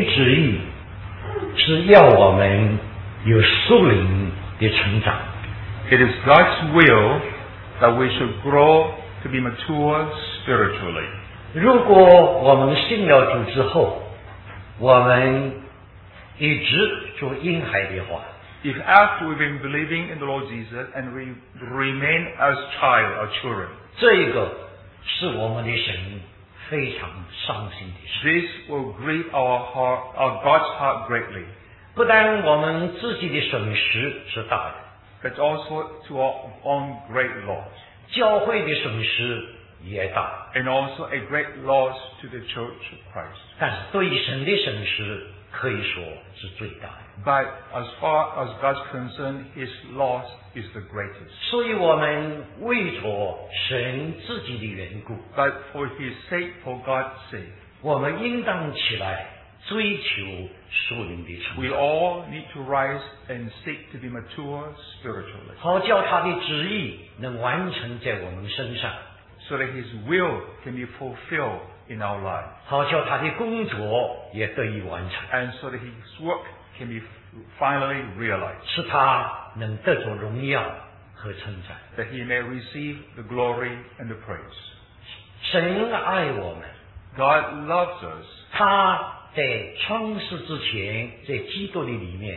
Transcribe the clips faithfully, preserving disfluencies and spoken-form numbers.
旨意是要我们有属灵的成长。 It is God's will that we should grow to be mature spiritually. 如果我们信了主之后，我们一直做婴孩的话， If after we've been believing in the Lord Jesus and we remain as child or children, 这个是我们的神非常伤心的事。 this will grieve our heart, our God's heart greatly. 不但我们自己的损失是大的， But also to our own great loss. 教会的损失也大， And also a great loss to the Church of Christ. 但是对神的损失可以说是最大的。 But as far as God's concerned, His loss is the greatest. 所以我们为着神自己的缘故， But for His sake, for God's sake, 我们应当起来追求属灵的成 we 长， all need to rise and seek to be mature spiritually, 好叫他的旨意能完成在我们身上， so that His will can be fulfilled in our lives, 好叫他的工作也得以完成， and so that His work can be finally realized, 使他能得着荣耀和称赞。 that He may receive the glory and the praise. 神爱我们， God loves us. 他在创世之前，在基督的里面，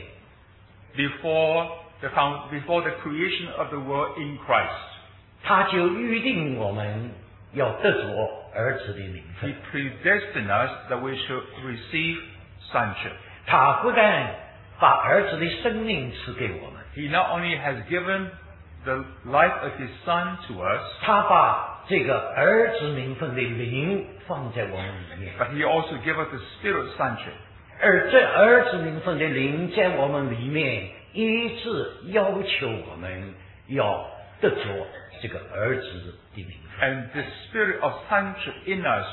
Before the, found, before the creation of the world in Christ, 他就预定我们要得着儿子的名 He 分。 predestined us that we should receive sonship. 他不但把儿子的生命赐给我们， He not only has given the life of His Son to us, 他把这个儿子名分的灵放在我们里面， but He also gave us the spirit of sonship. 而这儿子名分的灵在我们里面，一直要求我们要得着这个儿子的名分。 And the spirit of sonship in us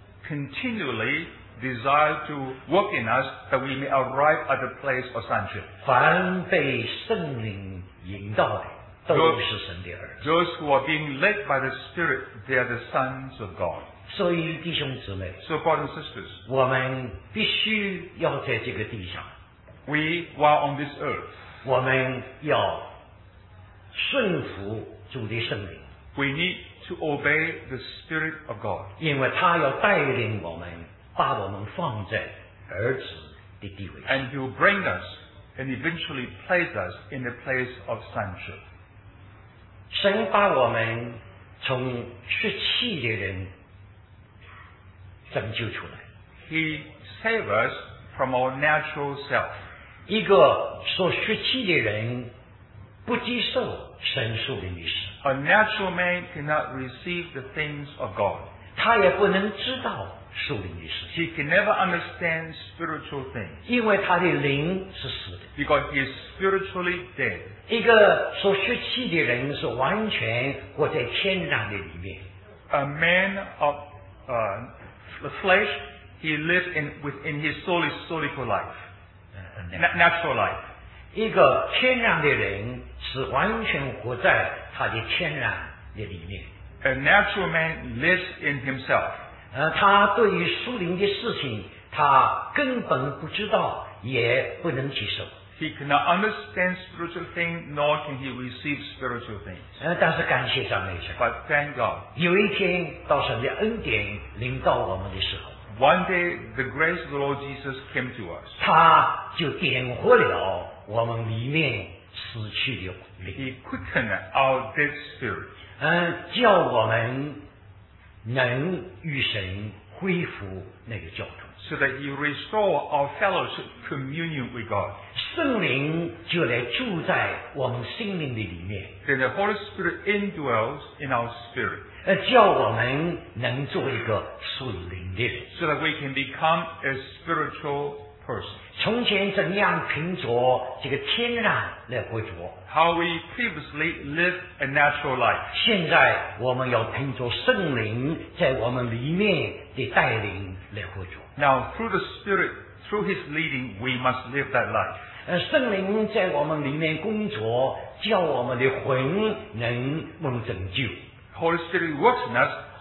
continually desires to work in us that we may arrive at the place of sonship. 凡被圣灵引导的，都是神的儿子。 Those who are being led by the Spirit, they are the sons of God. 所以弟兄姊妹， So, brothers and sisters, 我们必须要在这个地上， we, while on this earth, 我们要顺服主的圣灵， we need to obey the Spirit of God, 因为他要带领我们，把我们放在儿子的地位上。 and He will bring us and eventually place us in the place of sonship. 神把我们从血气的人拯救出来， He saved us from our natural self. 一个说血气的人不接受神属灵的事， A natural man cannot receive the things of God. 他也不能知道属灵的事情， He can never understand spiritual things 因为他的灵是死的。 because he is spiritually dead. 一个说血气的人是完全活在天然的里面， A man of uh, the flesh, he lives in within his soulish, soulical life, 呃 na- natural life. 一个天然的人是完全活在他的天然的里面。 A natural man lives in himself. 呃，他对于属灵的事情，他根本不知道，也不能接受。 He cannot understand spiritual things, nor can he receive spiritual things. 呃，但是感谢赞美神， But thank God, 有一天到神的恩典临到我们的时候， one day the grace of the Lord Jesus came to us. 他就点活了我们里面死去的灵， He quickened our dead spirit, 嗯、叫我们能与神恢复那个交通。 so that he restore our fellowship, communion with God. 圣灵就来住在我们心灵的里面， Then the Holy Spirit indwells in our spirit, 呃，叫我们能做一个属灵的人。 so that we can become a spiritual person. 从前怎样凭着这个天然来活着， How we previously lived a natural life. 现在我们要凭着圣灵在我们里面的带领来活着。 Now, through the Spirit, through His leading, we must live that life. 呃，圣灵在我们里面工作，叫我们的魂能蒙拯救。 Holy Spirit works in us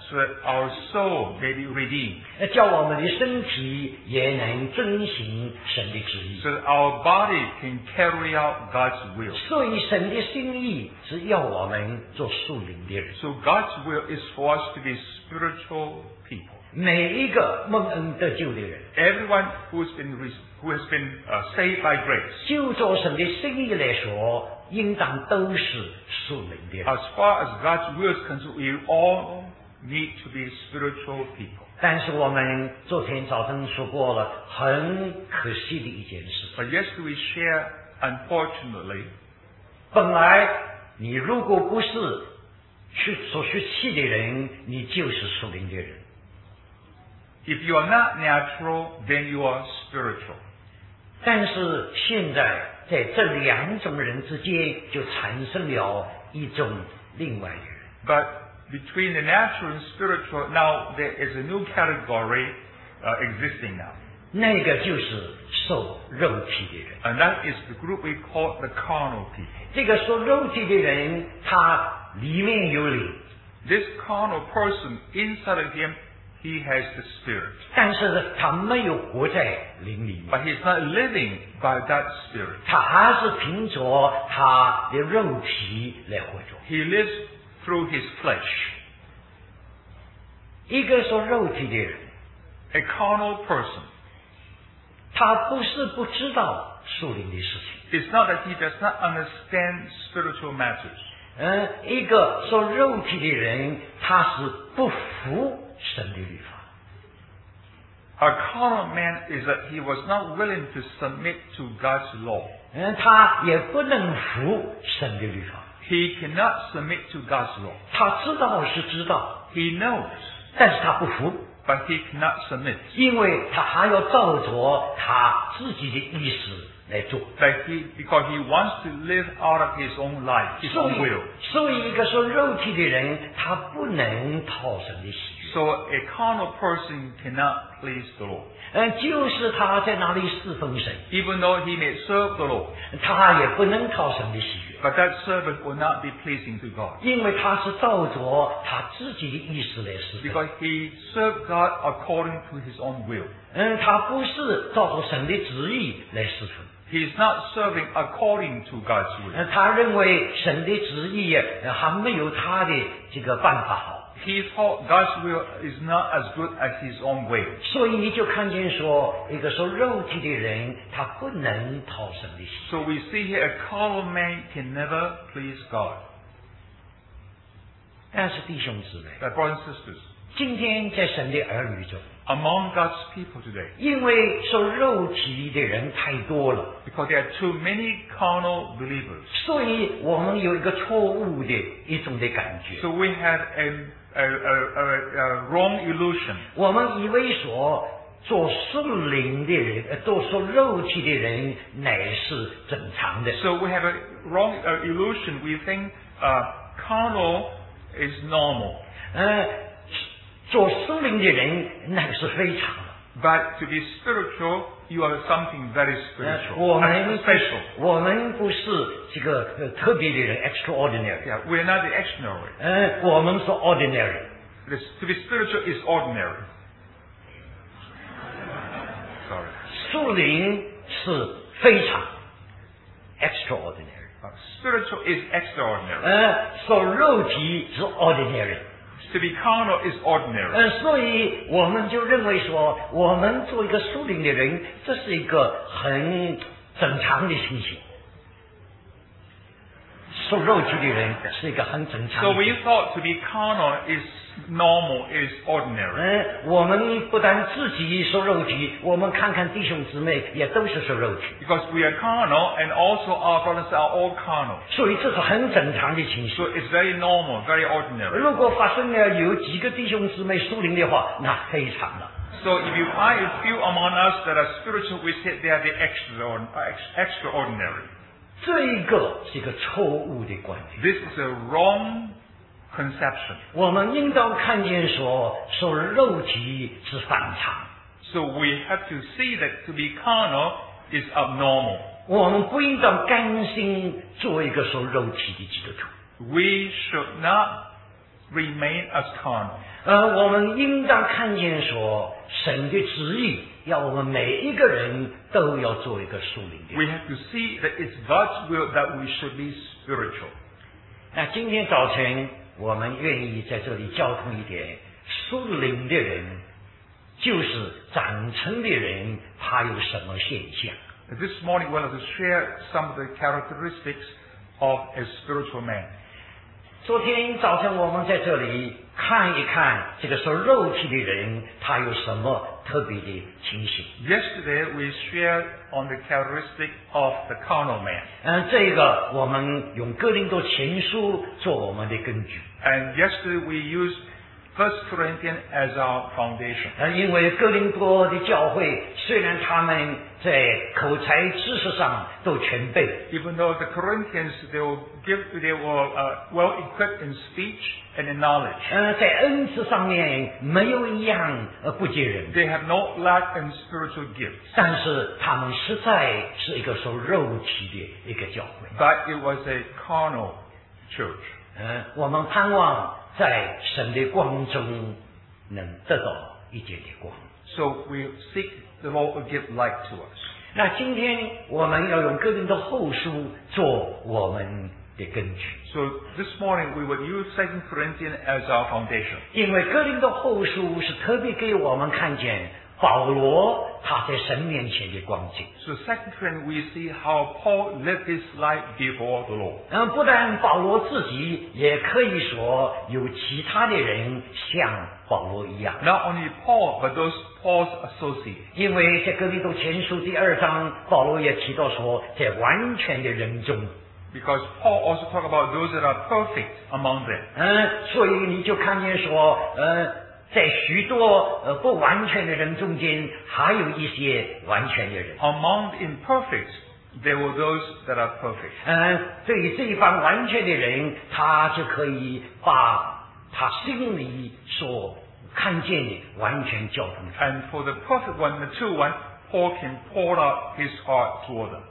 so that our soul may be redeemed, 呃叫我们的身体也能遵行神的旨意。 so that our body can carry out God's will. 所以神的心意是要我们做属灵的人。 So God's will is for us to be spiritual people. 每一个蒙恩得救的人， Everyone who has been re- who has been uh, saved by grace, 就做神的心意来说，应当都是属灵的人。 as far as God's will is concerned, we all need to be spiritual people. 但是我们昨天早晨说过了，很可惜的一件事。 But yesterday we share, unfortunately, 本来你如果不是去所学气的人，你就是属灵的人。 if you are not natural, then you are spiritual. 但是现在在这两种人之间，就产生了一种另外的人。 But between the natural and spiritual, now there is a new category uh, existing now. 那个就是受肉体的人。 And that is the group we call the carnal people. 这个受肉体的人，他里面有灵， This carnal person, inside of him, he has the Spirit. 但是他没有活在灵里面， But he's not living by that Spirit. 他还是凭着他的肉体来活着。 He lives through his flesh. 一个受肉体的人， A carnal person. 他不是不知道属灵的事情。 It's not that he does not understand spiritual matters. 嗯，一个受肉体的人，他是不服神的律法。 A carnal man is that he was not willing to submit to God's law. 嗯，他也不能服神的律法。 He cannot submit to God's law. 他知道是知道， He knows, 但是他不服， but he cannot submit. 因为他还要照着他自己的意思来做。 But he, because he wants to live out of his own life, his 所 own 以 will. 所以一个说肉体的人，他不能讨神的喜悦。 So a carnal person cannot please the Lord. 嗯，就是他在那里侍奉神， Even though he may serve the Lord, 他也不能讨神的喜悦， but that servant will not be pleasing to God. 因为他是照着他自己的意思来侍奉。 Because he served God according to his own will. 嗯，他不是照着神的旨意来侍奉。 He is not serving according to God's will. 嗯，他认为神的旨意呃还没有他的这个办法好， He thought God's will is not as good as his own way. 所以你就看见说，一个说肉体的人，他不能讨神的喜悦。 So we see here a carnal man can never please God. 但是弟兄姊妹， But brothers and sisters, 今天在神的儿女中， among God's people today, 因为受肉体的人太多了， because there are too many carnal believers, 所以我们有一个错误的一种的感觉。 so we have a, a, a, a, a wrong illusion. 我们以为说做属灵的人，呃，做属肉体的人乃是正常的。 So we have a wrong uh, illusion. We think uh, carnal is normal. 呃，做属灵的人那个是非常的。 But to be spiritual, you are something very 呃 spiritual, 我 and 们 special. 我们不是这个呃特别的人 （extraordinary）， Yeah, we are not the extraordinary. 呃，我们是 ordinary。 This, to be spiritual is ordinary. Sorry. 属灵是非常 extraordinary， Uh, spiritual is extraordinary. 呃，受肉体是 ordinary。 To be carnal is ordinary. 呃，所以我们就认为说，我们做一个属灵的人，这是一个很正常的情形。受肉体的人是一个很正常 So 的 we 情形。 thought to be carnal is normal, is ordinary. 呃，我们不但自己受肉体，我们看看弟兄姊妹也都是受肉体， Because we are carnal and also our brothers are all carnal. 所以这是很正常的情形。 So it's very normal, very ordinary. 如果发生了有几个弟兄姊妹属灵的话，那非常了。 So if you find a few among us that are spiritual, we say they are the extraordinary. extraordinary. 这一个是一个错误的观点。 This is a wrong conception. 我们应当看见说，受肉体是反常， So we have to see that to be carnal is abnormal. 我们不应当甘心做一个受肉体的基督徒。 We should not remain as carnal. 呃，我们应当看见说，神的旨意要我们每一个人都要做一个属灵的 We 人。 have to see that it's God's will that we should be spiritual. 那今天早晨我们愿意在这里交通一点，属灵的人就是长成的人，他有什么现象？ This morning we'll have to share some of the characteristics of a spiritual man. 昨天早晨我们在这里看一看这个说肉体的人，他有什么特别的情形？ Yesterday we shared on the characteristic of the carnal man. 嗯，这个我们用哥林多前书做我们的根据。 And yesterday we used First Corinthians as our foundation. 呃，因为哥林多的教会虽然他们在口才知识上都全备， Even though the Corinthians, they were, give, they were uh, well equipped in speech and in knowledge. 呃，在恩赐上面没有一样呃不接人， They have no lack in spiritual gifts. 但是他们实在是一个受肉体的一个教会。 But it was a carnal church. 嗯，我们盼望在神的光中能得到一点的光。 So we seek the Lord to give light to us. 那今天我们要用哥林多后书做我们的根据， So this morning we would use Second Corinthians as our foundation. 因为哥林多后书是特别给我们看见保罗他在神面前的光景。 So Second Corinthians we see how Paul lived his life before the Lord. 嗯，不但保罗自己，也可以说有其他的人像保罗一样。 Not only Paul, but those Paul's associates. 因为在哥林多前书第二章，保罗也提到说，在完全的人中， Because Paul also talked about those that are perfect among them. 嗯，所以你就看见说，呃。在许多呃不完全的人中间，还有一些完全的人。 Among the imperfect, there were those that are perfect. 嗯，对于这一方完全的人，他就可以把他心里所看见的完全交通出来。 And for the perfect one, the true one, Paul can pour out his heart toward them.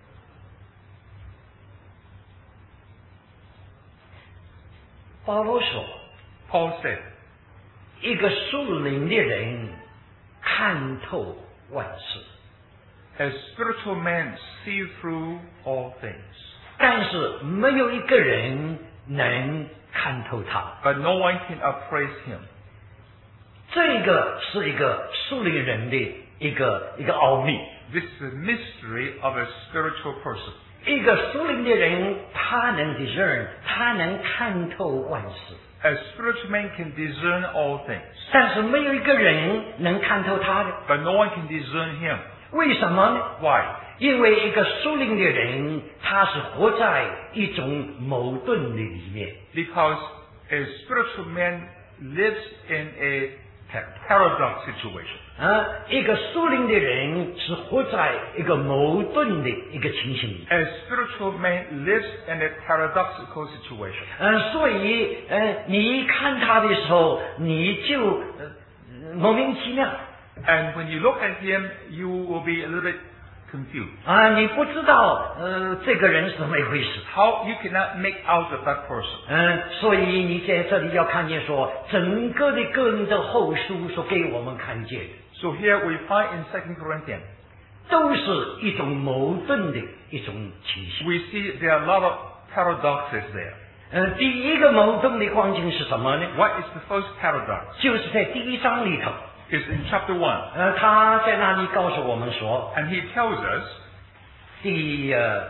保罗说， Paul said, 一个属灵的人看透万事， a spiritual man see through all things, 但是没有一个人能看透他。 but no one can appraise him. 这个是一个属灵人的一个一个奥秘。 This is the mystery of a spiritual person. 一个属灵的人，他能 discern， 他能看透万事， A spiritual man can discern all things, 但是没有一个人能看透他的。 but no one can discern him. 为什么呢？ Why? 因为一个属灵的人，他是活在一种矛盾的里面。 Because a spiritual man lives in a paradox situation. 啊，一个属灵的人是活在一个矛盾的一个情形里。 A spiritual man lives in a paradoxical situation. 嗯，所以，呃，你一看他的时候，你就、呃、莫名其妙 And when you look at him, you will be a little bit confused. 啊，你不知道，呃，这个人是怎么一回事。 How you cannot make out of that person. 嗯，所以你在这里要看见说，整个的哥林多后书所给我们看见的， So here we find in Second Corinthians, 都是一种矛盾的一种情形。 we see there are a lot of paradoxes there. 嗯，第一个矛盾的光景是什么呢？ What is the first paradox? 就是在第一章里头， It's in chapter one. 呃，他在那里告诉我们说， And he tells us, 第呃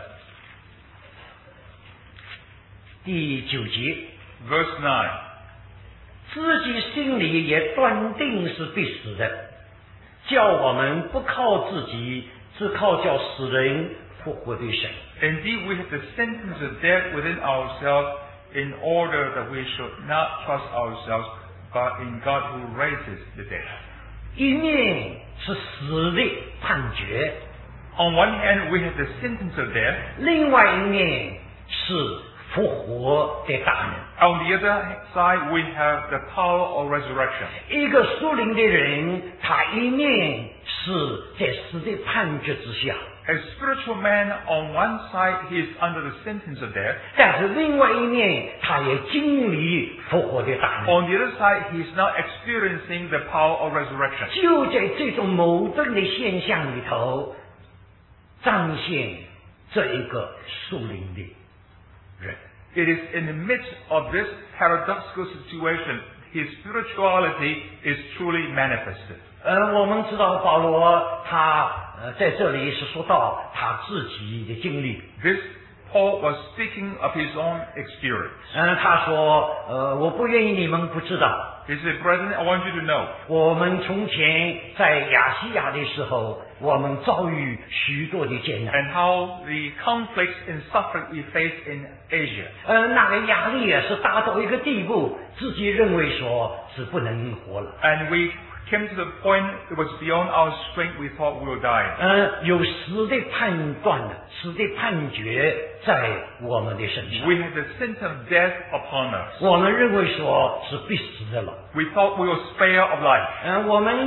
第九节， verse nine, 自己心里也断定是必死的，叫我们不靠自己，只靠叫死人复活的神。 Indeed, we have the sentence of death within ourselves in order that we should not trust ourselves, but in God who raises the dead. 一面是死的判决， On one hand, we have the sentence of death, 另外一面是复活的大能。 On the other side, we have the power of resurrection. 一个属灵的人，他一面是在死的判决之下， A spiritual man, on one side, he is under the sentence of death. 但是另外一面，他也经历复活的大能。 On the other side, he is now experiencing the power of resurrection. 就在这种矛盾的现象里头，彰显这一个属灵的人。 It is in the midst of this paradoxical situation, his spirituality is truly manifested. 呃，我们知道保罗他呃在这里是说到他自己的经历。 This Paul was speaking of his own experience. 嗯，他说，呃，我不愿意你们不知道。 He said, Brethren, I want you to know, 我们从前在亚细亚的时候，我们遭遇许多的艰难。 and how the conflicts and suffering we face in Asia. 呃，那个压力啊是大到一个地步，自己认为说是不能活了。 And we came to the point it was beyond our strength, we thought we would die. 呃，有死的判断的，死的判决在我们的身上。 We had the sentence of death upon us. 我们认为说是必死的了。 We thought we were spare of life. 呃，我们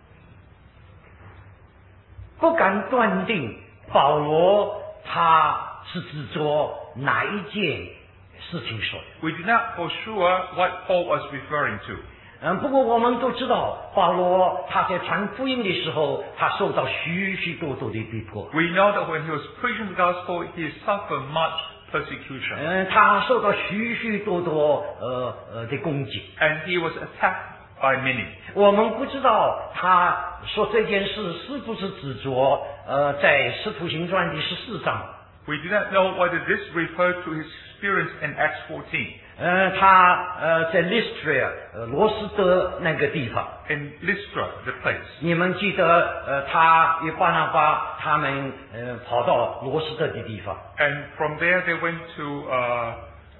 不敢断定保罗他是指着哪一件事情说的。 We did not for sure what Paul was referring to. 嗯，不过我们都知道，保罗他在传福音的时候，他受到许许多多的逼迫。 We know that when he was preaching the gospel, he suffered much persecution. 嗯，他受到许许多多呃呃的攻击。 And he was attacked by many. 我们不知道他说这件事是不是指着呃在使徒行传第十四章。 We do not know whether this referred to his experience in Acts fourteen. 呃，他呃在 Lystra 呃罗斯德那个地方， In Lystra, the place. 你们记得呃他与巴拿巴他们呃跑到罗斯德的地方， And from there they went to uh,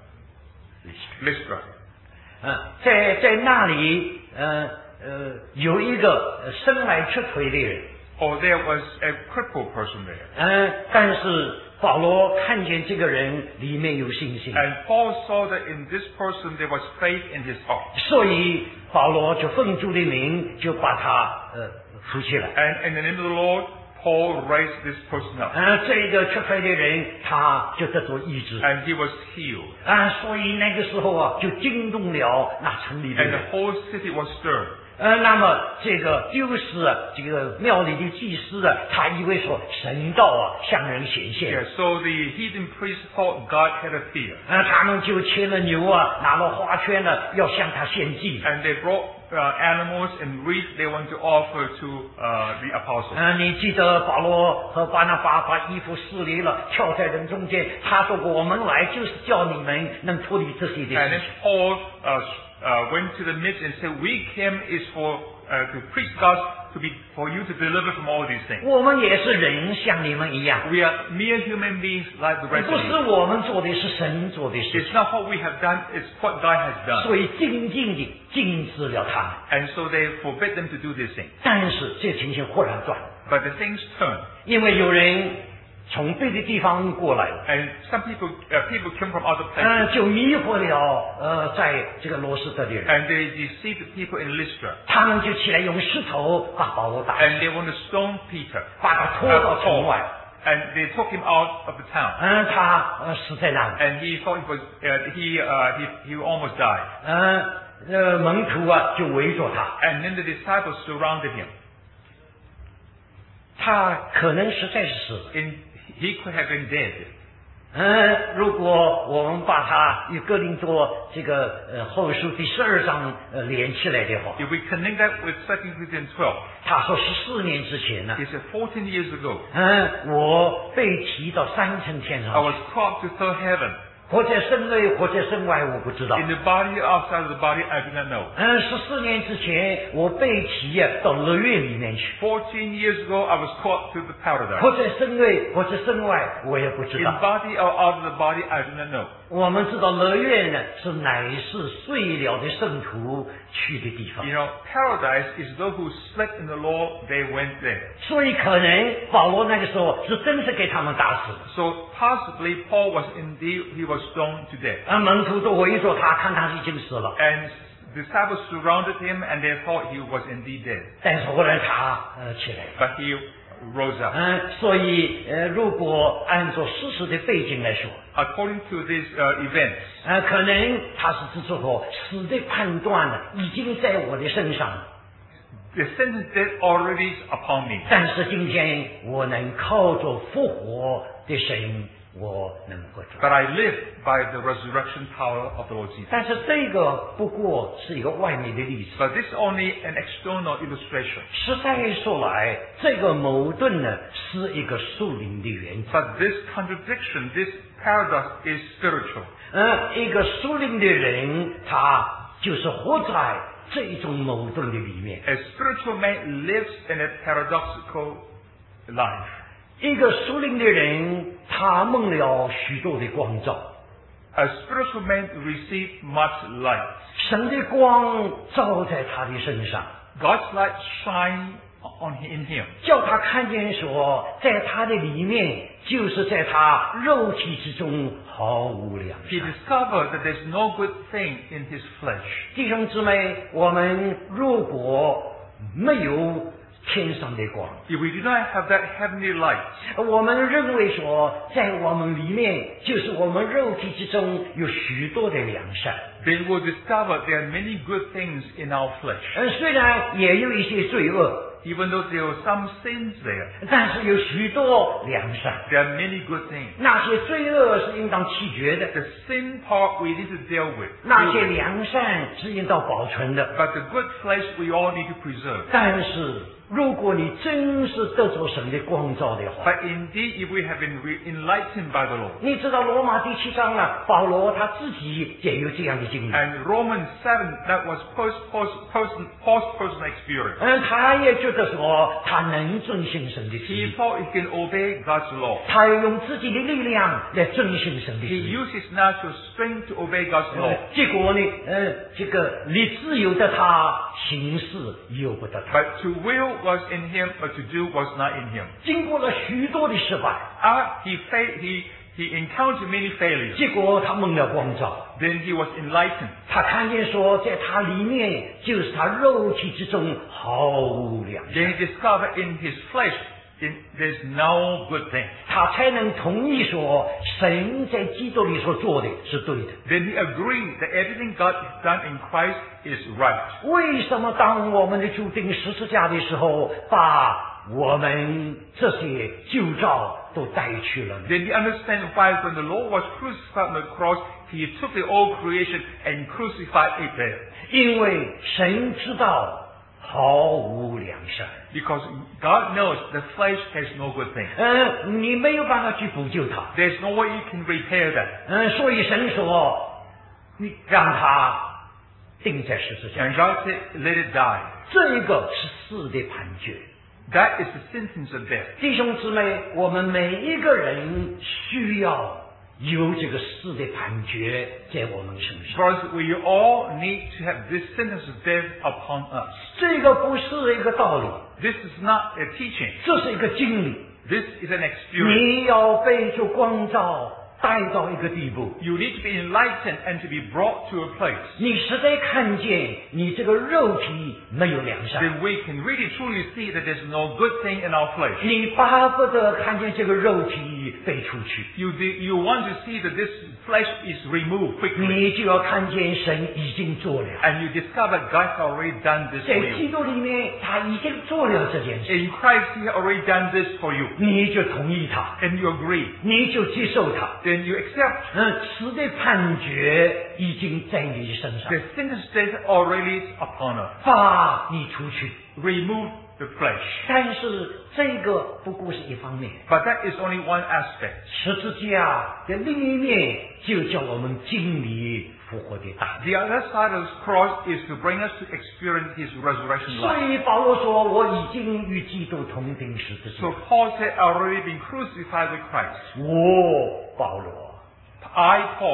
Lystra. 呃在在那里呃呃有一个呃生来瘸腿的人， Or there was a crippled person there. 嗯、呃，但是保罗看见这个人里面有信心， And Paul saw that in this person there was faith in his heart. 所以保罗就奉主的名就把他呃扶起来。 And in the name of the Lord, Paul raised this person up. 呃，这个瘸腿的人他就得着医治。 And he was healed. 啊，所以那个时候啊，就惊动了那城里的 And 人。 the whole city was stirred. 呃，那么这个就是啊这个庙里的祭司啊，他以为说神道啊向人显现。 Yeah, so the heathen priests thought God had appeared. 呃，他们就牵了牛啊，拿了花圈呢，要向他献祭。 And they brought uh, animals and wreaths they want to offer to uh, the apostles. 嗯、你记得保罗和巴拿巴把衣服撕裂了，跳在人中间。他说过：“我们来就是叫你们能脱离这些的 And 事 then 情。” Paul uh, uh, went to the midst and said, "We came is for uh, to preach God to be for you to deliver from all these things. 我们也是人，像你们一样。 We are mere human beings like the rest 不 of 是 you. 我们做的，是神做的事 It's not what we have done; it's what God has done." 所以静静地禁止了他们。 And so they forbid them to do this thing. 但是这情形忽然转， But the things turn, 因为有人从别的地方过来了， and some people uh, people came from other 嗯、 places, 就迷惑了呃，在这个罗斯德的人， and they deceived the people in Lystra, 他们就起来用石头把保罗打死， and they want to stone Peter, 把他拖 uh, 到城 Paul, 外， and they took him out of the town, 嗯、他呃死在那里， and he thought he was uh, he uh, he he almost died, 嗯、呃，门徒啊就围着他， and then the disciples surrounded him. 他可能实在是死了。 In he could have been dead. 嗯，如果我们把它与哥林多这个呃后书第十二章呃连起来的话， If we connect that with Second Corinthians twelve, 他说十四年之前呢， he said fourteen years ago, 嗯，我被提到三层天 I 上 was 去， caught to third heaven. 或者身内，或者身外，我不知道 In。the body or outside of the body, I do not know. 嗯，十四年之前我被提呀到乐园里面去， Fourteen years ago, I was caught to the paradise. 或者身内，或者身外，我也不知 In 道。 body or out of the body, I do not know. 我们知道乐园呢是乃是睡了的圣徒去的地方。 You know, paradise is those who slept in the Lord, they went there. 所以可能保罗那个时候是真是给他们打死的。 So possibly Paul was indeed, he was stoned to death. 而门徒都围着他，看他已经死了。 And disciples surrounded him and they thought he was indeed dead. 但是后来他呃起来了。 But he rose up. 嗯，所以呃，如果按照事实的背景来说， According to these uh, events, 呃，可能他是指出说，死的判断呢已经在我的身上了。 the sentence death already is upon me. 但是今天我能靠着复活的神，我能活着。 But I live by the resurrection power of the Lord Jesus. 但是这个不过是一个外面的例子。 But this is only an external illustration. 实在说来，这个矛盾呢是一个属灵的原则。 But this contradiction, this paradox is spiritual. 呃，一个属灵的人，他就是活在这一种矛盾的里面。 A spiritual man lives in a paradoxical life. 一个属灵的人，他蒙了许多的光照。 A spiritual man receives much light. 神的光照在他的身上， God's light shines on in him. 叫他看见说，在他的里面，就是在他肉体之中毫无良 He 善。 discovered that there's no good thing in his flesh. 弟兄姊妹，我们如果没有天上的光， If we do not have that heavenly light, 我们认为说，在我们里面，就是我们肉体之中有许多的良善。 then we'll discover there are many good things in our flesh. 呃，虽然也有一些罪恶， Even though there are some sins there, 但是有许多良善。 there are many good things. 那些罪恶是应当弃绝的， The sin part we need to deal with. 那些良善是应当保存的。 But the good flesh we all need to preserve. 但是，如果你真是得着神的光照的话， But indeed, if we have been re- enlightened by the Lord, 你知道罗马第七章呢，保罗他自己也有这样的经历。 and Romans seven, that was post, post, person, post-personal experience. 嗯，他也觉得说他能遵行神的旨 He 意， thought he can obey God's law. 他要用自己的力量来遵行神的旨 He 意。 used his natural strength to obey God's 呃 law. 结果呢，呃，这个立志由得他，行事由不得他。 But to will was in him, but to do was not in him. 经过了许多的失败， Uh, he, fa- he, he encountered many failures. 结果他蒙了光照。 Then he was enlightened. 他看见说，在他里面就是他肉体之中毫无良善， Then he discovered in his flesh, in, there's no good thing. 他才能同意说，神在基督里所做的是对的。 Then he agreed that everything God has done in Christ is right. 为什么当我们的主定十字架的时候，把我们这些旧照都带去了呢？ Then you understand why when the Lord was crucified on the cross, he took the old creation and crucified it there. 因为神知道毫无良善。 Because God knows the flesh has no good thing. 嗯，你没有办法去补救它。 There's no way you can repair that. 嗯，所以神说，你让他钉在十字架。 And God said, let it die. 这个是死的判决。 That is the sentence of death. 弟兄姊妹，我们每一个人需要有这个死的判决在我们身上。 For us, we all need to have this sentence of death upon us. 这个不是一个道理， This is not a teaching. 这是一个经历。 This is an experience. 你要被主光照带到一个地步， You need to be enlightened and to be brought to a place. 你实在看见你这个肉体没有良善， Then we can really truly see that there's no good thing in our flesh. 你巴不得看见这个肉体飞出去， You, you want to see that this flesh is removed quickly. 你就要看见神已经做了。 And you discover God's already done this 在 for 基 you. 督里面，他已经做了这件事， In Christ, He already done this for you. 你就同意他， And you agree. 你就接受他。 Then you accept. 嗯，死的判决已经在你的身上 The，sentence death already is upon us. 把你出去。 Remove the flesh. 但是这个不过是一方面， But that is only one aspect. 十字架的另一面就叫我们经历复活的大能。 The other side of this cross is to bring us to experience His resurrection 所 life. 以保罗说：“我已经与基督同钉十字架。 So Paul said, I already been crucified with Christ. ” 我保罗， I, Paul,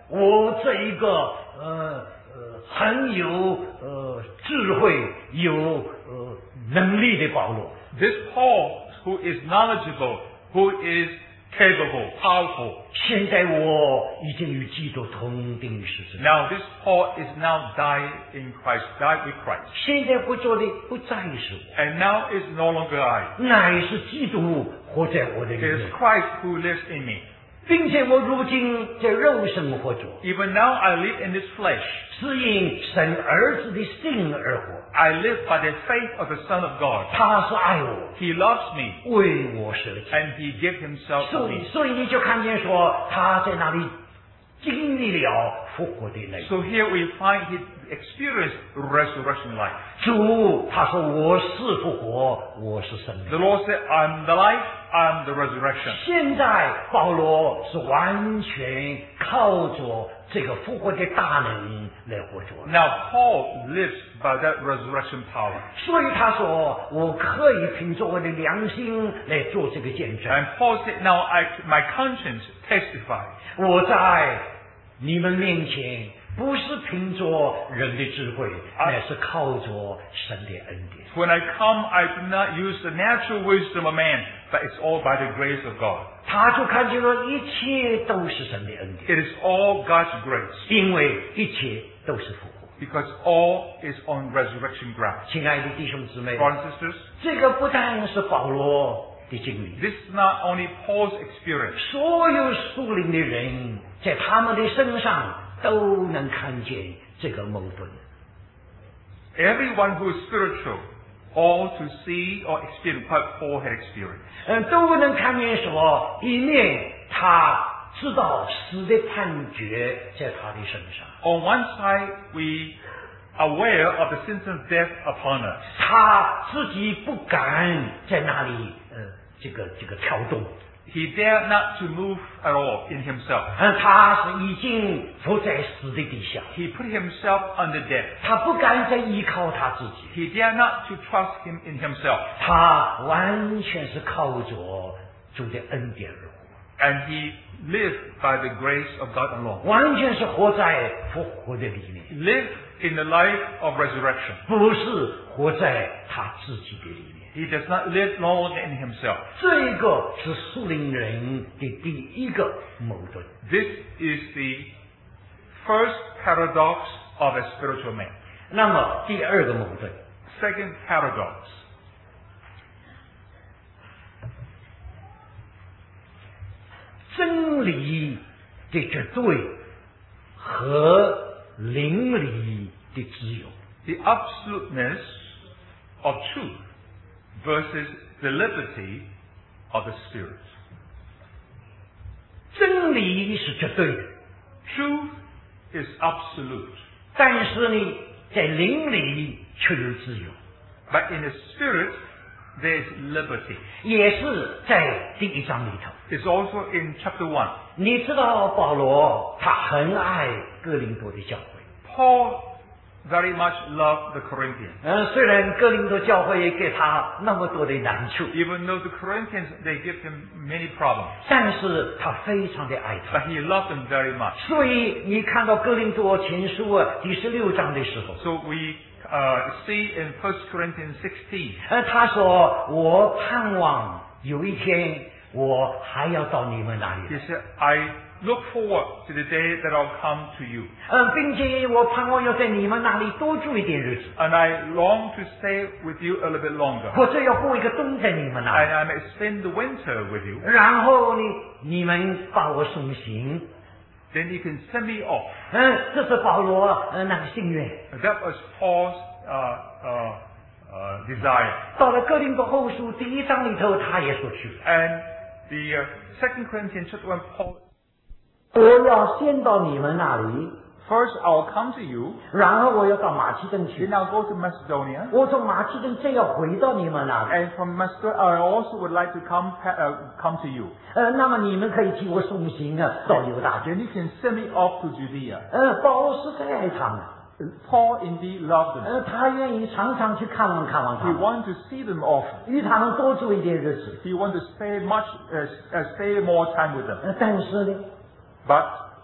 我这一个呃呃很有呃智慧、有呃能力的保罗。 This Paul, who is knowledgeable, who is capable, powerful. 现在我已经与基督同定于十字架。 Now this Paul is now died in Christ, died with Christ. 现在不做的不再是我， And now is no longer I. 乃是基督活在我的 It 里 is 面， Christ who lives in me. 并且我如今在肉身活着， Even now I live in this flesh. 是因神儿子的信而活。 I live by the faith of the Son of God. 他是爱我， He loves me 为我舍己。 and He gave Himself to 所以， me. 所以你就看见说他在那里经历了复活的内容。 So here we find He experienced resurrection life. 主他说我是复活，我是生 The 命。 Lord said, I'm the life, I'm the resurrection. 现在保罗是完全靠着这个复活的大能来活着， Now Paul lives by that resurrection power. 所以他说我可以凭着我的良心来做这个见证。 And Paul said, now I, my conscience testifies. 我在你们面前不是凭着人的智慧，乃是靠着神的恩典。 When I come, I do not use the natural wisdom of man, but it's all by the grace of God. 他就看见了一切都是神的恩典， It is all God's grace, 因为一切都是复活。 because all is on resurrection ground. 亲爱的弟兄姊妹， Brothers and sisters, 这个不但是保罗的经历， this is not only Paul's experience. 所有属灵的人在他们的身上都能看见这个矛盾。 Everyone who is spiritual ought to see or experience what Paul had experienced. 嗯，都能看见说，一面他知道死的判决在他的身上， On one side, we are aware of the sentence of death upon us. 他自己不敢在那里呃这个这个跳动， He dared not to move at all in himself. 嗯，他是已经伏在死的底下， He put himself under death. 他不敢再依靠他自己， He dared not to trust him in himself. 他完全是靠着主的恩典而活， And he lived by the grace of God alone. 完全是活在复活的里面， Lived in the life of resurrection. 不是活在他自己的里面。 He does not live no longer in himself. 这个是属灵人的第一个矛盾。 This is the first paradox of a spiritual man. 那么第二个矛盾， Second paradox. 真理的绝对和灵里的自由。 The absoluteness of truth versus the liberty of the Spirit. 真理是绝对的， Truth is absolute, 但是呢，在灵里却有自由， but in the Spirit there is liberty. 也是在第一章里头。 It's also in chapter one. 你知道保罗他很爱哥林多的教会， Paul very much loved the Corinthians. 嗯，虽然哥林多教会给他那么多的难处， Even though the Corinthians, they give him many problems, 但是他非常的爱他。 but he loved them very much. 所以你看到哥林多前书啊第十六章的时候， So we uh, see in First Corinthians sixteen, 呃，他说我盼望有一天我还要到你们那里 he 来， said, I look forward to the day that I'll come to you, 嗯，并且我盼望要在你们那里多住一点日子， and I long to stay with you a little bit longer, 或者要过一个冬在你们那 and 里， I may spend the winter with you. 然后呢，你们把我送行， Then you can send me off. 嗯，这是保罗呃那个心愿。 That was Paul's uh, uh, uh, desire. 到了哥林多后书第一章里头，他也说去， And the uh, Second Corinthians chapter one, Paul, 我要先到你们那里， first I'll come to you, 然后我要到马其顿 then 去， I'll go to Macedonia, 我从马其顿再要回到你们那里， and from Macedonia I also would like to come uh, come to you. 呃，那么你们可以替我送行啊，到犹大去。 Then you can send me off to Judea. 呃，保罗实在爱他们， Paul indeed loved them. 呃，他愿意常常去看望看望他 He 们， wanted to see them often. 与他们多住一点日子。 He wanted to stay much, uh, uh, stay more time with them. 呃，但是呢， But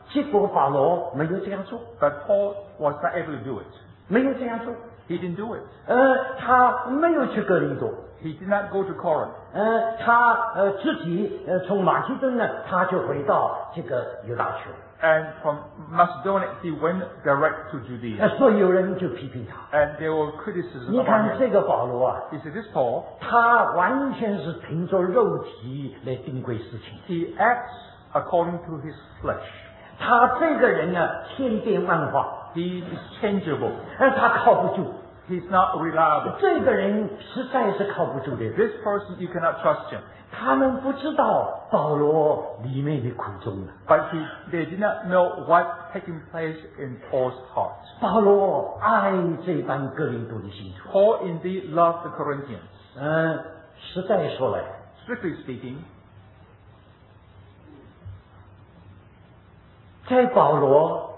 结果保罗没有这样做， But Paul was not able to do it. 没有这样做。 He didn't do it. 呃，他没有去哥林多， He did not go to Corinth. 呃，他呃自己呃从马其顿呢，他就回到这个犹大去了。 And from Macedonia, he went direct to 呃， Judea. 所以有人就批评他。 And there were criticism 你 about 看 him. 这个保罗啊， He said, this Paul, 他完全是凭着肉体来定规事情。 he acts according to his flesh. 他这个人呢，千变万化， He is changeable. 而他靠不住。 He's not reliable. 这个人实在是靠不住的。 This person, you cannot trust him. 他们不知道保罗里面的苦衷了。 But he, they did not know what taking place in Paul's heart. 保罗爱这班哥林多的信徒。 Paul indeed loved the Corinthians. 嗯，实在说来， Strictly speaking, 在保罗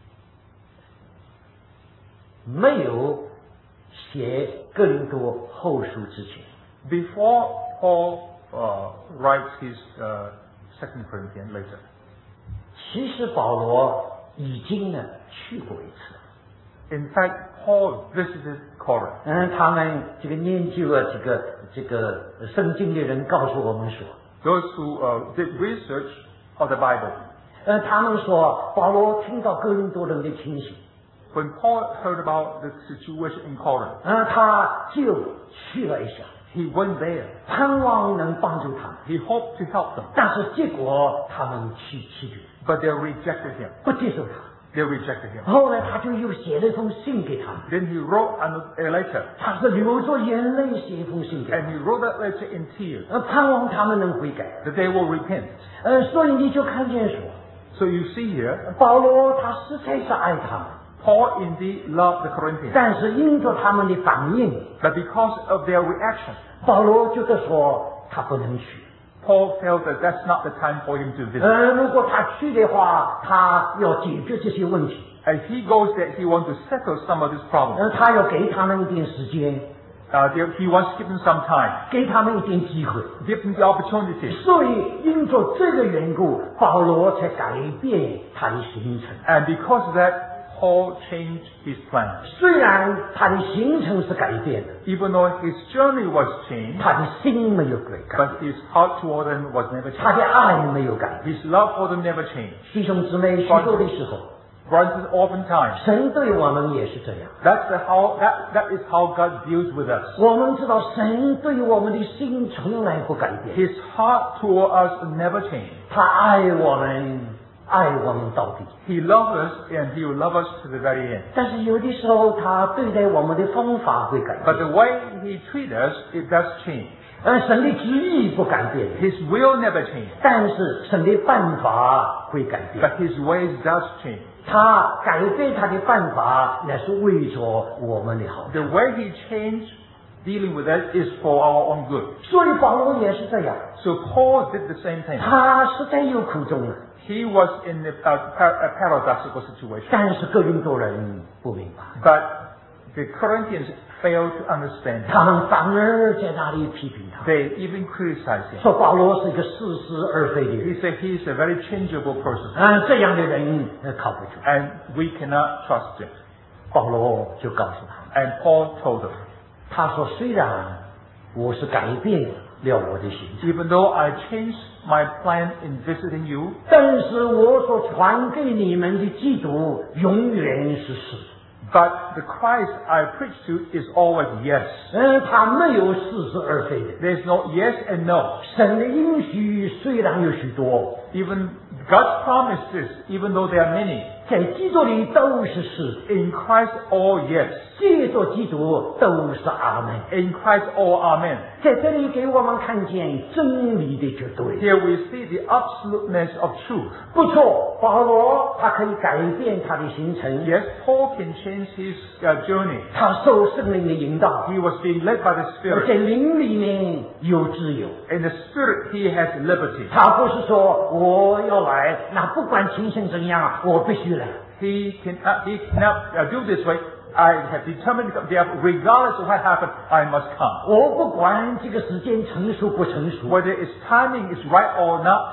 没有写哥林多后书之前， before Paul uh, writes his uh, Second Corinthians later, 其实保罗已经呢去过一次。 in fact, Paul visited Corinth. 嗯，他们这个研究了这个这个圣经的人告诉我们说， Those who uh, did research of the Bible, 呃，他们说保罗听到哥林多人的情形， when Paul heard about the situation in Corinth, 呃，他就去了一下， he went there. 盼望能帮助他们， He hoped to help them, 但是结果他们弃弃绝， but they rejected him. 不接受他。 They rejected him. 后来他就又写了一封信给他们， Then he wrote an- a letter, 他是流着眼泪写一封信给他 and 们， he wrote that letter in tears, 呃，盼望他们能悔改。 that they will repent. 呃，所以你就看见说， So you see here, 保罗他实在是爱他们， Paul indeed loved the Corinthians, 但是因着他们的反应， but because of their reaction, 保罗觉得说他不能去。 Paul felt that that's not the time for him to visit. 呃，如果他去的话，他要解决这些问题， As he goes there, he wants to settle some of these problems. 呃，他要给他们一点时间， Uh, there- he wants to give them some time, 给他们一点机会。 give them the opportunity. 所以因着这个缘故，保罗才改变他的行程。 And because of that, Paul changed his plans. 虽然他的行程是改变的， Even though his journey was changed, 他的心没有改改， but his heart toward them was never 他 changed. 的爱没有改变。 His love for them never changed. 弟兄姊妹，许多的时候， Brothers, oftentimes, 神对我们也是这样。 that's the how that that is how God deals with us. 我们知道神对我们的心从来不改变， His heart toward us never changed. 他爱我们，爱我们到底。 He loves us and He will love us to the very end. 但是有的时候，他对待我们的方法会改 But 变， the way He treats us, it does change. 而神的旨意不改变， His will never changes, 但是神的办法会改变。 but His ways does change. 他改变他的办法，那是为着我们的好处。 The way He changed dealing with us is for our own good. 所以保罗也是这样， So Paul did the same thing. 他实在有苦衷了， He was in a, a, a paradoxical situation, 但是哥林多人不明白， but the Corinthians failed to understand him. 他们反而在那里批评他， They even criticized him. 说保罗是一个似是而非的 He 人， said he is a very changeable person, 嗯，这样的人呃靠不住。 and we cannot trust him. 保罗就告诉他们， And Paul told them, 他说虽然我是改变了我的行程， even though I changed my plan in visiting you, 但是我所传给你们的基督永远是是。 but the Christ I preach to is always yes. 嗯，他没有似是而非的。 There's no yes and no. 神的应许虽然有许多， Even God's promises, even though there are many, 在基督里都是是， in Christ all yes. 借着基督都是阿门。 In Christ all amen. 在这里给我们看见真理的绝对。 Here we see the absoluteness of truth. 不错，保罗他可以改变他的行程， Yes, Paul can change his uh, journey. 他受圣灵的引导， He was being led by the 而在 Spirit. 灵里面有自由。 In the Spirit, he has liberty. 他不是说我要来，那不管情形怎样，我必须来。 He cannot, he cannot uh, do this way. I have determined to come. Therefore, regardless of what happens, I must come. 我不管这个时间成熟不成熟， Whether its timing is right or not,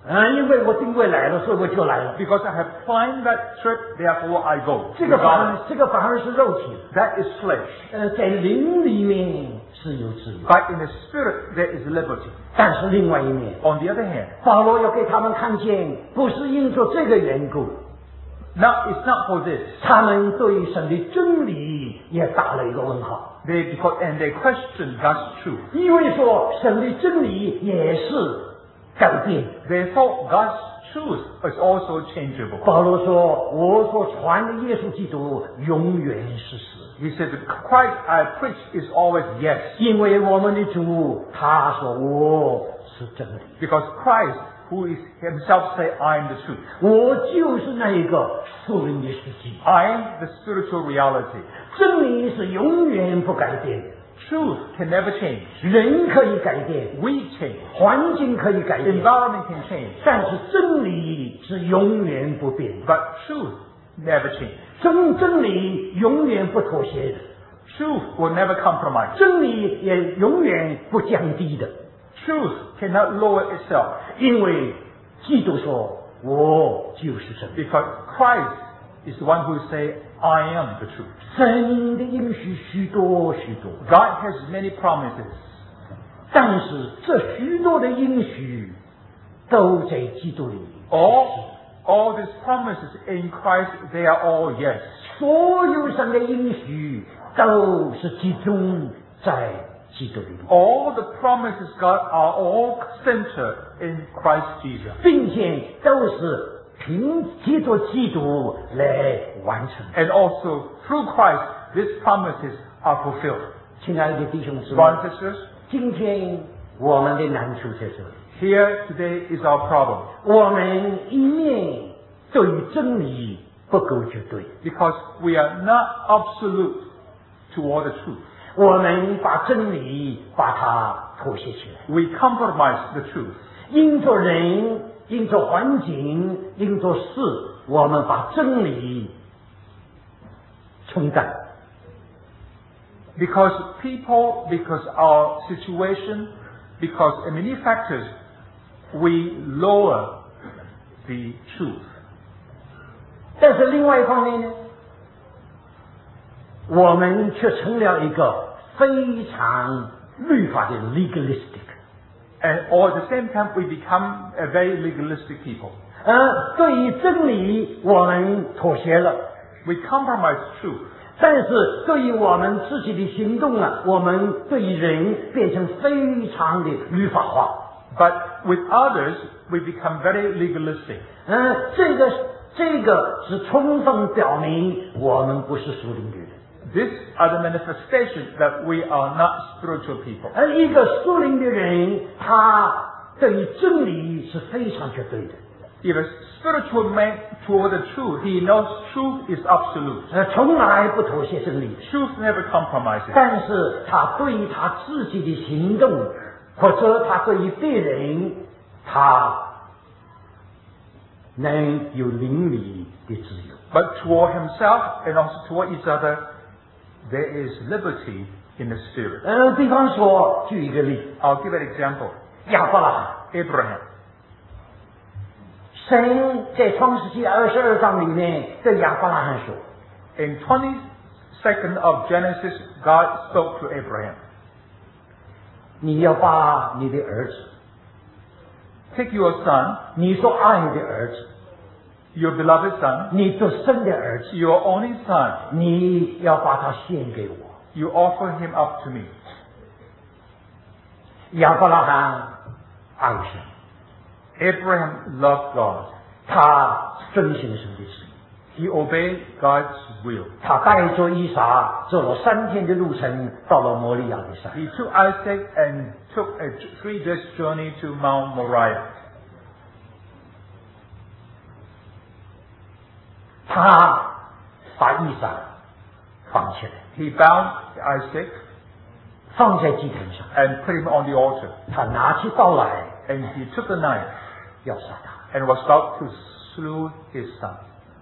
嗯，因为我定位来了，所以我就来了。 Because I have planned that trip, therefore I go. 这个反而这个反而是肉体， That is flesh. 呃，在灵里面是有自由， But in the spirit, there is liberty. 但是另外一面， On the other hand, 保罗要给他们看见，不是因着这个缘故， now it's not for this. 他们对神的真理也打了一个问号， They because and they question God's truth. 因为说神的真理也是改变。 They thought God's truth is also changeable. 保罗说：“我所传的耶稣基督永远是死， He said, the Christ I preach is always yes. 因为我们的主他说我是真理， Because Christ, who is himself say, I am the truth. 我就是那一个属灵的实际。 I am the spiritual reality. 真理是永远不改变的， Truth can never change. 人可以改变， We change. 环境可以改变， Environment can change. 但是真理是永远不变的。 But truth never change. 真真理永远不妥协的， Truth will never compromise. 真理也永远不降低的， Truth cannot lower itself. 因为基督说：“我就是真理。” Because Christ is the one who say, I am the truth. 神的应许许多许多， God has many promises. 但是这许多的应许都在基督里。 All, all these promises in Christ, they are all yes. 所有神的应许都是集中在基督里， All the promises God are all centered in Christ Jesus. 并且都是凭借着基督来完成。 And also through Christ, these promises are fulfilled. 亲爱的弟兄姊妹， Brothers and sisters, 今天我们的难处在这里， here today is our problem. 我们一面对于真理不够绝对， Because we are not absolute toward the truth. 我们把真理把它妥协起来， We compromise the truth. 因着人，因着环境，因着事，我们把真理冲淡。 Because people, because our situation, because in many factors, we lower the truth. 但是另外一方面呢，我们却成了一个非常律法的 legalistic。 And or at the same time, we become a very legalistic people. 呃，对于真理我们妥协了， We compromise truth. 但是对于我们自己的行动啊，我们对于人变成非常的律法化。 But with others, we become very legalistic. 嗯，这个这个是充分表明我们不是属灵的人。 These are the manifestations that we are not spiritual people. 而一个属灵的人，他对于真理是非常绝对的， If a spiritual man toward the truth, he knows truth is absolute. 呃，从来不妥协真理的。 Truth never compromises. 但是他对于他自己的行动，或者他对于别人，他能有灵里的自由。 But toward himself and also toward each other, there is liberty in the spirit. 呃，比方说，举一个例， I'll give an example. 亚伯拉罕， Abraham. 神在创世纪二十二章里面对亚伯拉罕说 In twenty-second of Genesis, God spoke to Abraham. 你要把你的儿子， Take your son, 你所爱的儿子， your beloved son, 你独生的儿子， your only son, 你要把他献给我。 you offer him up to me. 亚伯拉罕爱神， Abraham loved God. 他遵行神的旨意， He obeyed God's will. 他带着以撒走了三天的路程，到了摩利亚的山。 He took Isaac and took a three days journey to Mount Moriah. 他把以撒放起来， He bound Isaac 放在祭坛上， and put him on the altar. 他拿起刀来 And he took the knife 要杀他。 and was about to slew his son.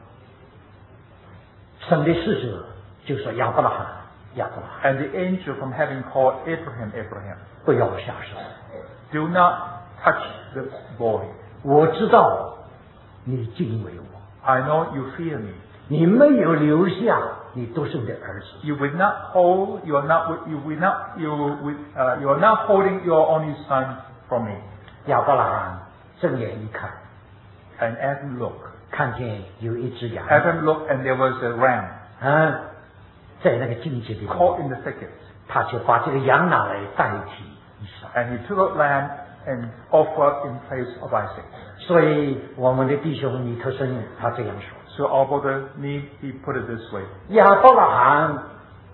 神的使者就说：“亚伯拉罕，亚伯拉罕， And the angel from heaven called Abraham, Abraham, 不要下手， do not touch the boy. 我知道你敬畏我。 I know you fear me. 你没有留下你独生的儿子。 You will not hold. You are not. You will not. You will. Uh, you are not holding your only son from me. 亚伯拉罕正眼一看 And Adam looked. 看见有一只羊 Adam looked, and there was a ram 啊，在那个荆棘里 caught in the thicket. 他就把这个羊拿来代替以撒。 And he took a lamb and offered in place of Isaac. 所以我们的弟兄尼特森他这样说。 So our brother Need, he put it this way. 亚伯拉罕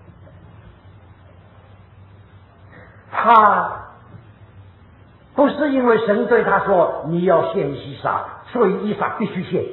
他不是因为神对他说你要献以撒，所以以撒必须献。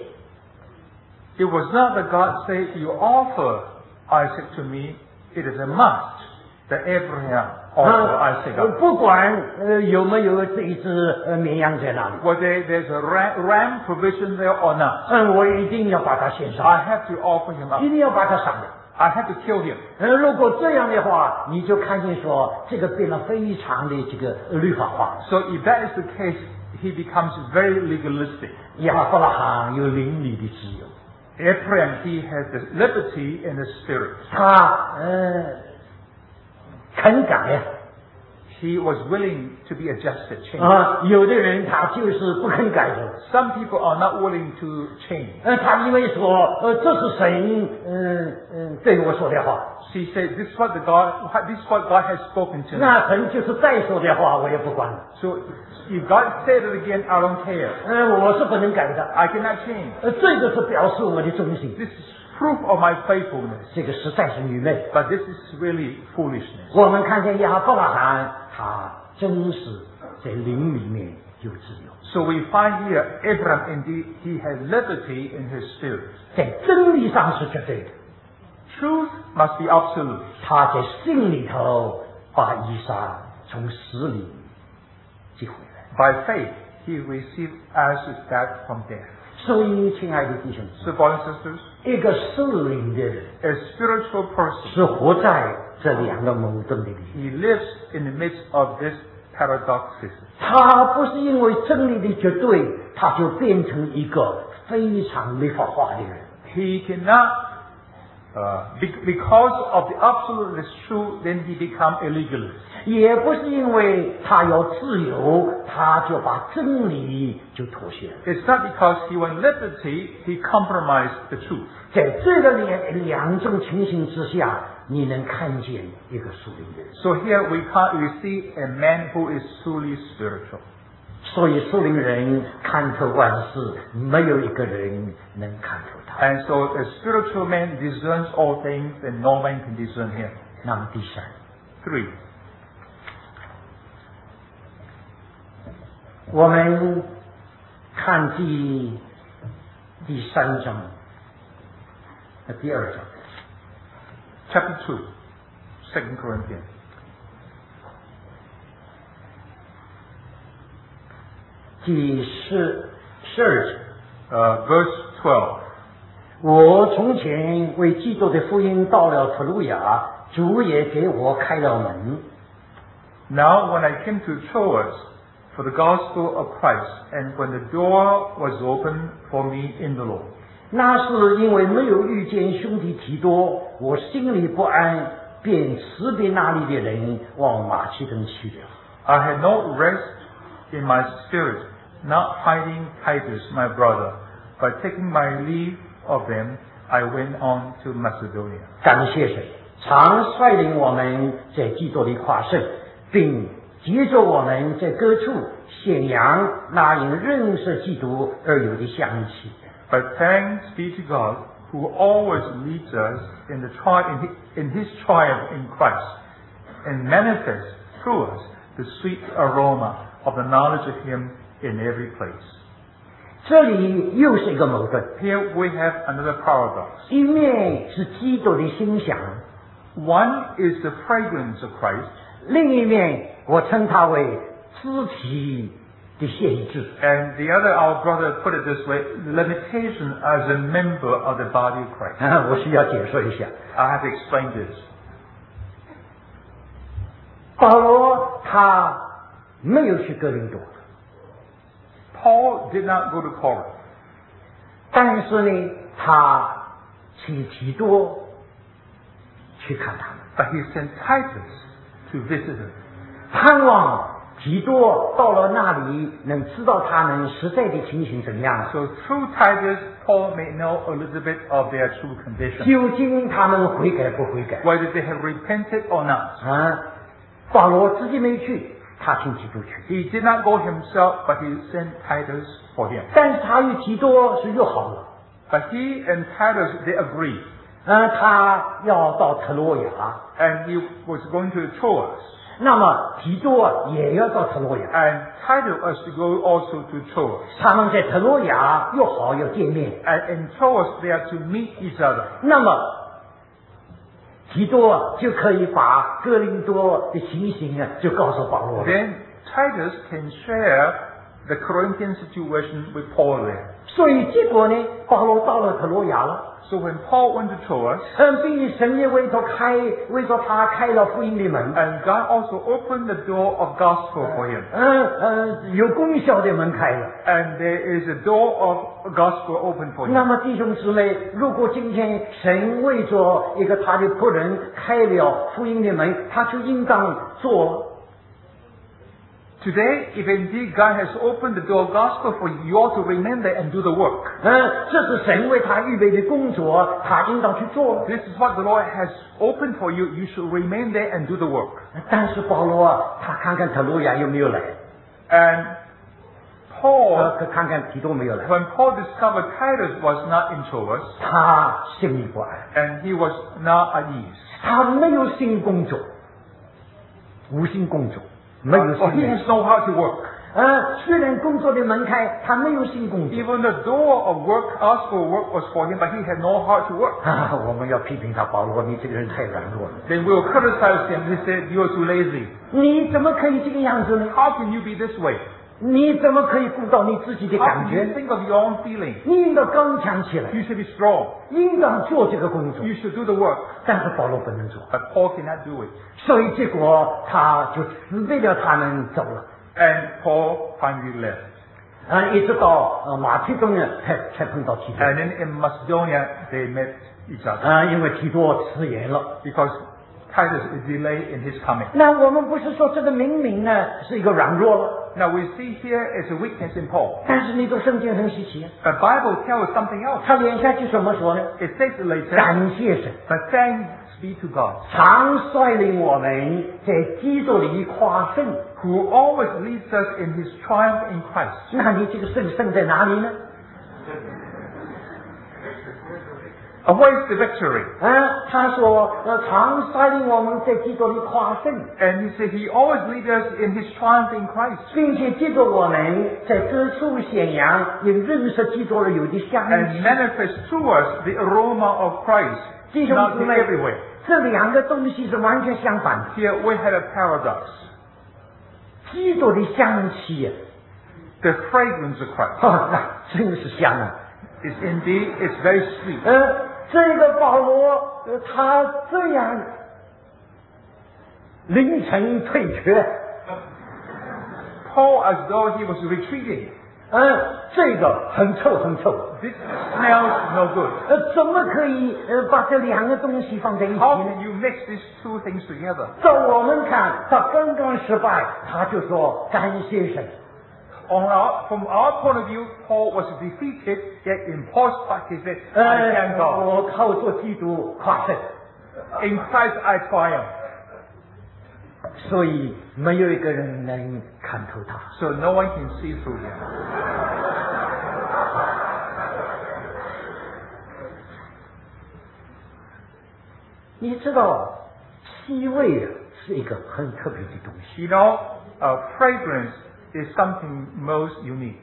It was not that God said, "You offer Isaac to me." It is a must that Abraham offer Isaac up. 不管呃有没有这一只呃绵羊在那里， Whether there's a ram, ram provision there or not, 嗯，我一定要把它献上， I have to offer him up. 一定要把它杀掉。 I have to kill him. 呃，如果这样的话，你就看见说这个变得非常的这个律法化。 So if that is the case, he becomes very legalistic. 亚伯拉罕有灵里的自由， Abraham, he has the liberty in the spirit. 他呃肯改呀。 He was willing to be adjusted, changed. 啊，有的人他就是不肯改的。 Some people are not willing to change. 呃，他以为说，呃，这是神，嗯、呃、嗯、对我说的话。 She said, "This is what the God, this is what God has spoken to me." 那神就是再说的话，我也不管了。 So if God said it again, I don't care. 呃，我是不能改的。 I cannot change. 呃，这个是表示我的忠心。 This is proof of my faithfulness. 这个实在是愚昧。 But this is really foolishness. 我们看见亚伯拉罕，他真是在灵里面有自由， So we find here Abraham indeed he has liberty in his spirit. 在真理上是绝对的。 Truth must be absolute. 他在心里头把以撒从死里接回来。 By faith, he received Isaac back from death. 所以，亲爱的弟兄姊 So, brothers and sisters, 妹，一个属灵的人 a spiritual person, 是活在这两个矛盾的里面。 he lives in the midst of this paradoxes. 他不是因为真理的绝对，他就变成一个非常律法化的人。 He cannot, uh, be- because of the absolute is true, then he become a legalist. 也不是因为他有自由，他就把真理就妥协了。 It's not because he wants liberty, he compromised the truth. 在这个两两种情形之下，你能看见一个属灵的人。 So here we can't we see a man who is truly spiritual. 所以属灵人看透万事，没有一个人能看透他。 And so a spiritual man discerns all things and no man can discern him. 那么第三， Three. 我们看第第三章，呃，第二章。 Chapter two, Second Corinthians. 第十十二节， Uh, verse twelve. 我从前为基督的福音到了特鲁亚，主也给我开了门。 Now when I came to Troas for the gospel of Christ, and when the door was opened for me in the Lord. 那是因为没有遇见兄弟提多，我心里不安，便辞别那里的人，往马其顿去了。 I had no rest in my spirit, not finding Titus my brother, but taking my leave of them, I went on to Macedonia. 感谢神，常率领我们在基督里夸胜，并接着我们在各处显扬那因认识基督而有的香气。 But thanks be to God, who always leads us in the tri- in his, in his triumph in Christ, and manifests through us the sweet aroma of the knowledge of Him in every place. 这里又是一个矛盾， Here we have another paradox. 一面是基督的馨香， One is the fragrance of Christ, 另一面我称它为肢体的限制。 and the other, our brother put it this way, limitation as a member of the body of Christ. 啊，我需要解说一下。 I have to explain this. 保罗他没有去哥林多， Paul did not go to Corinth. 但是呢，他请提多去看他们， But he sent Titus to visit him. 盼望提多到了那里能知道他们实在的情形怎样， So through Titus, Paul may know a little bit of their true condition. 究竟他们悔改不悔改 Whether they have repented or not. 啊？保罗自己没去，他请提多去， He did not go himself, but he sent Titus for him. 但是他与提多是约好了， But he and Titus, they agreed. 呃，他要到特洛亚， And he was going to Troas. 那么提多也要到特洛亚， And Titus was to go also to Troas. 他们在特洛亚约好要见面， And in Troas, they are to meet each other. 那么提多就可以把哥林多的情形啊，就告诉保罗了。 Then Titus can share the Corinthian situation with Paul there. 所以结果呢，保罗到了特洛亚了， So when Paul went to Troas, 嗯，并且神也为他开，为着他开了福音的门， and God also opened the door of gospel for him. 嗯嗯，有功效的门开了。 And there is a door of gospel open for 那 him. 么弟兄姊妹，如果今天神为着一个他的仆人开了福音的门，他就应当做。 Today, if indeed God has opened the door of gospel for you, you ought to remain there and do the work. 嗯，这是神为他预备的工作，他应当去做。 This is what the Lord has opened for you. You should remain there and do the work. 但是保罗啊，他看看特洛亚有没有来， And 呃， Paul, 看看提多没有来， when Paul discovered Titus was not in Troas, 他心里不安， and he was not at ease. 他没有心工作，无心工作，没有 Or 心 he 工 has 作。 no how to work. 呃，虽然工作的门开，他没有心工作。 Even the door of work, gospel work was for him, but he had no heart to work. 啊，我们要批评他，保罗，你这个人太软弱了， Then we will criticize him. He said, you are too lazy. 你怎么可以这个样子呢？ How can you be this way? 你怎么可以顾到你自己的 How 感 can you 觉？ think of your own feeling? 你应当刚强起来， You should be strong. 应当做这个工作。 You should do the work. 但是保罗不能做， But Paul cannot do it. 所以结果他就辞别了他们走了。 And Paul finally left. 啊，一直到呃马其顿呢，才才碰到提多。 And then in Macedonia, they met each other. 啊，因为提多迟延了。 Because Titus is delayed in his coming. 那我们不是说这个明明呢是一个软弱了， Now we see here is a weakness in Paul. 但是你读圣经很稀奇， The Bible tells us something else. 他连下去怎么说呢？ It says later, 感谢神， but thanks be to God, 常率领我们在基督里夸胜。 who always leads us in his triumph in Christ. 那你这个胜胜在哪里呢？ And what is the victory? 啊，他说，呃，常率领我们在基督里夸胜， And he said he always leads us in his triumph in Christ. 并且借着我们在各处显扬，也认识基督而有的香 And 气。 manifests to us the aroma of Christ. 弟兄 Not 姊妹 everywhere. 这两个东西是完全相反的。 Here we had a paradox. 基督的香气啊， The fragrance of Christ 哦，那真是香啊！ is indeed, it's very sweet. 呃，这个保罗，呃，他这样凌晨退却， Paul as though he was retreating. 呃，这个很臭很臭。 This smells no good. 呃，怎么可以呃把这两个东西放在一起 How 呢？ can you mix these two things together? 照我们看，他刚刚失败，他就说感谢神。 On our, from our point of view, Paul was defeated, yet in Paul's part he said, 呃 I thank，God. 我靠做基督夸胜， In Christ I triumph. 所以没有一个人能看透他。 So no one can see through him. 你知道，气味啊是一个很特别的东西。 You know, uh, fragrance is something most unique.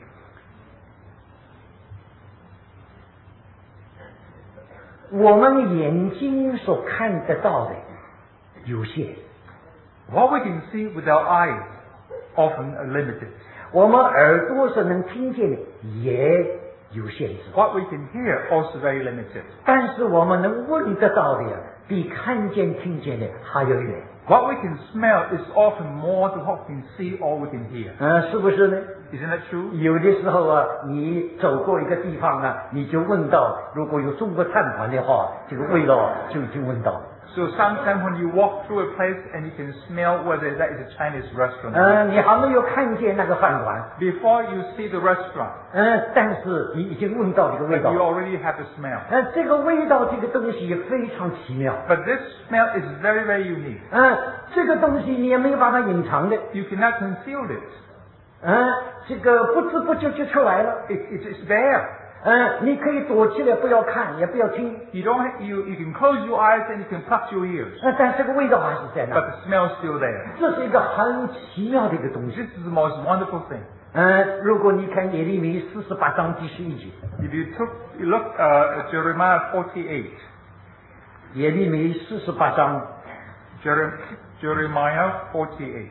我们眼睛所看得到的有限， What we can see with our eyes often are limited. 我们耳朵所能听见的也有限制。 What we can hear also very limited. 但是我们能闻得到的呀，比看见听见的还要远。 What we can smell is often more than what we can see or we can hear. 嗯，是不是呢？ Isn't that true? 有的时候啊，你走过一个地方呢，你就闻到，如果有中国餐馆的话，这个味道就已经闻到。 So sometimes when you walk through a place and you can smell whether that is a Chinese restaurant. 嗯，你还没有看见那个饭馆， Before you see the restaurant, 嗯，但是你已经闻到这个味 but 道 you。already have the smell. 嗯，这个味道，这个东西非常奇妙。 But this smell is very, very unique. 嗯，这个东西你也没有办法隐藏的。 You cannot conceal it. 嗯，这个不知不觉就出来了。 It, it is there. 嗯，你可以躲起来，不要看，也不要听。 You don't. You you can close your eyes and you can plug your ears, 嗯，但这个味道还是在 but 那。 the smell is still there. 这是一个很奇妙的一个东西。 This is the most wonderful thing. 嗯，如果你看耶利米四十八章第十一节， If you took you look uh, at Jeremiah forty-eight, 耶利米四十八章 Jerem, Jeremiah forty-eight.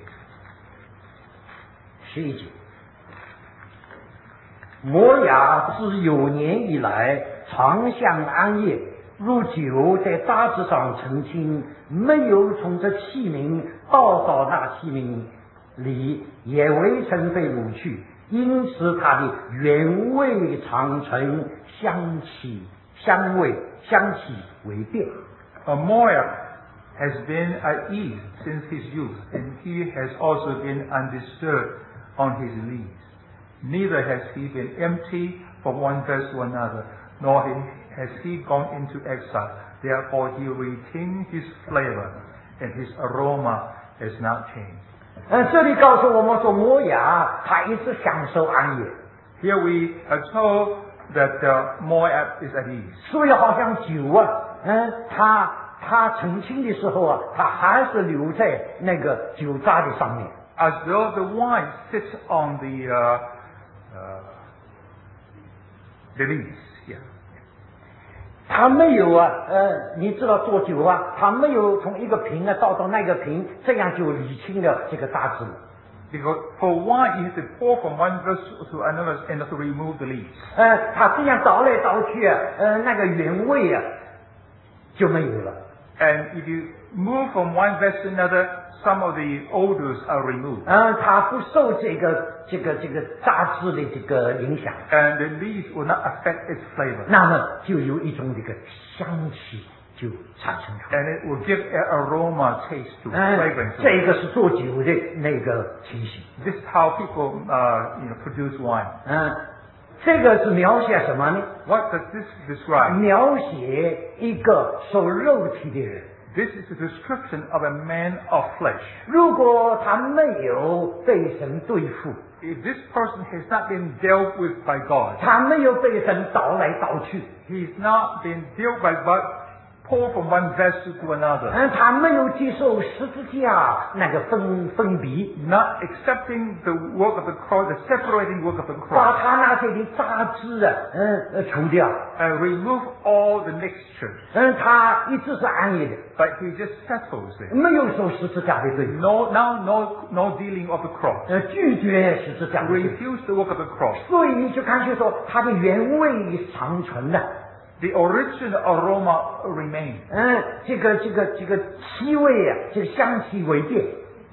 十一节，摩亚自有年以来常享安逸，如酒在渣子上澄清，没有从这器皿倒到那器皿里，也未曾被掳去，因此它的原味长存，香气香味香气为变。 Uh, Moab has been at ease since his youth, and he has also been undisturbed on his leaves. Neither has he been empty from one verse to another, nor has he gone into exile. Therefore he retained his flavor, and his aroma has not changed. 呃，这里告诉我们说，摩亚他一直享受安逸， Here we are told that uh, Moab is at ease. 所以好像酒啊，嗯，他他澄清的时候啊，他还是留在那个酒渣的上面。 As though the wine sits on the uh, uh, the leaves. Yeah. 他没有啊，呃，你知道做酒啊，他没有从一个瓶啊倒到那个瓶，这样就理清了这个渣子。 Because for wine, you have to pour from one vessel to another and to remove the leaves. 呃，他这样倒来倒去啊，呃，那个原味啊就没有了。 And if you move from one vessel to another, some of the odors are removed. 嗯，它不受这个这个这个杂质的这个影响， And the leaves will not affect its flavor. 那么就有一种这个香气就产生出来。 And it will give an aroma taste to 嗯 fragrance. 这个是做酒的那个情形。 This is how people, uh, you know, produce wine. 嗯，这个是描写什么呢？ What does this describe? 描写一个受肉体的人。 This is a description of a man of flesh. 如果他没有被神对付， If this person has not been dealt with by God, 他没有被神倒来倒去， he's not been dealt by God, pulled from one vessel to another, 嗯，他没有接受十字架那个分分别， not accepting the work of the cross, the separating work of the 把 cross, 他那些的杂质啊，嗯，呃除掉， and remove all the mixtures. 嗯，他一直是安逸的， But he just settles it. 没有受十字架的罪， No, now no, no dealing of the cross. 呃，拒绝十字架的罪， Refuse the work of the cross. 所以你就看见说他的原味长存的， The original aroma remains. 嗯，这个这个这个气味啊，这个香气未变。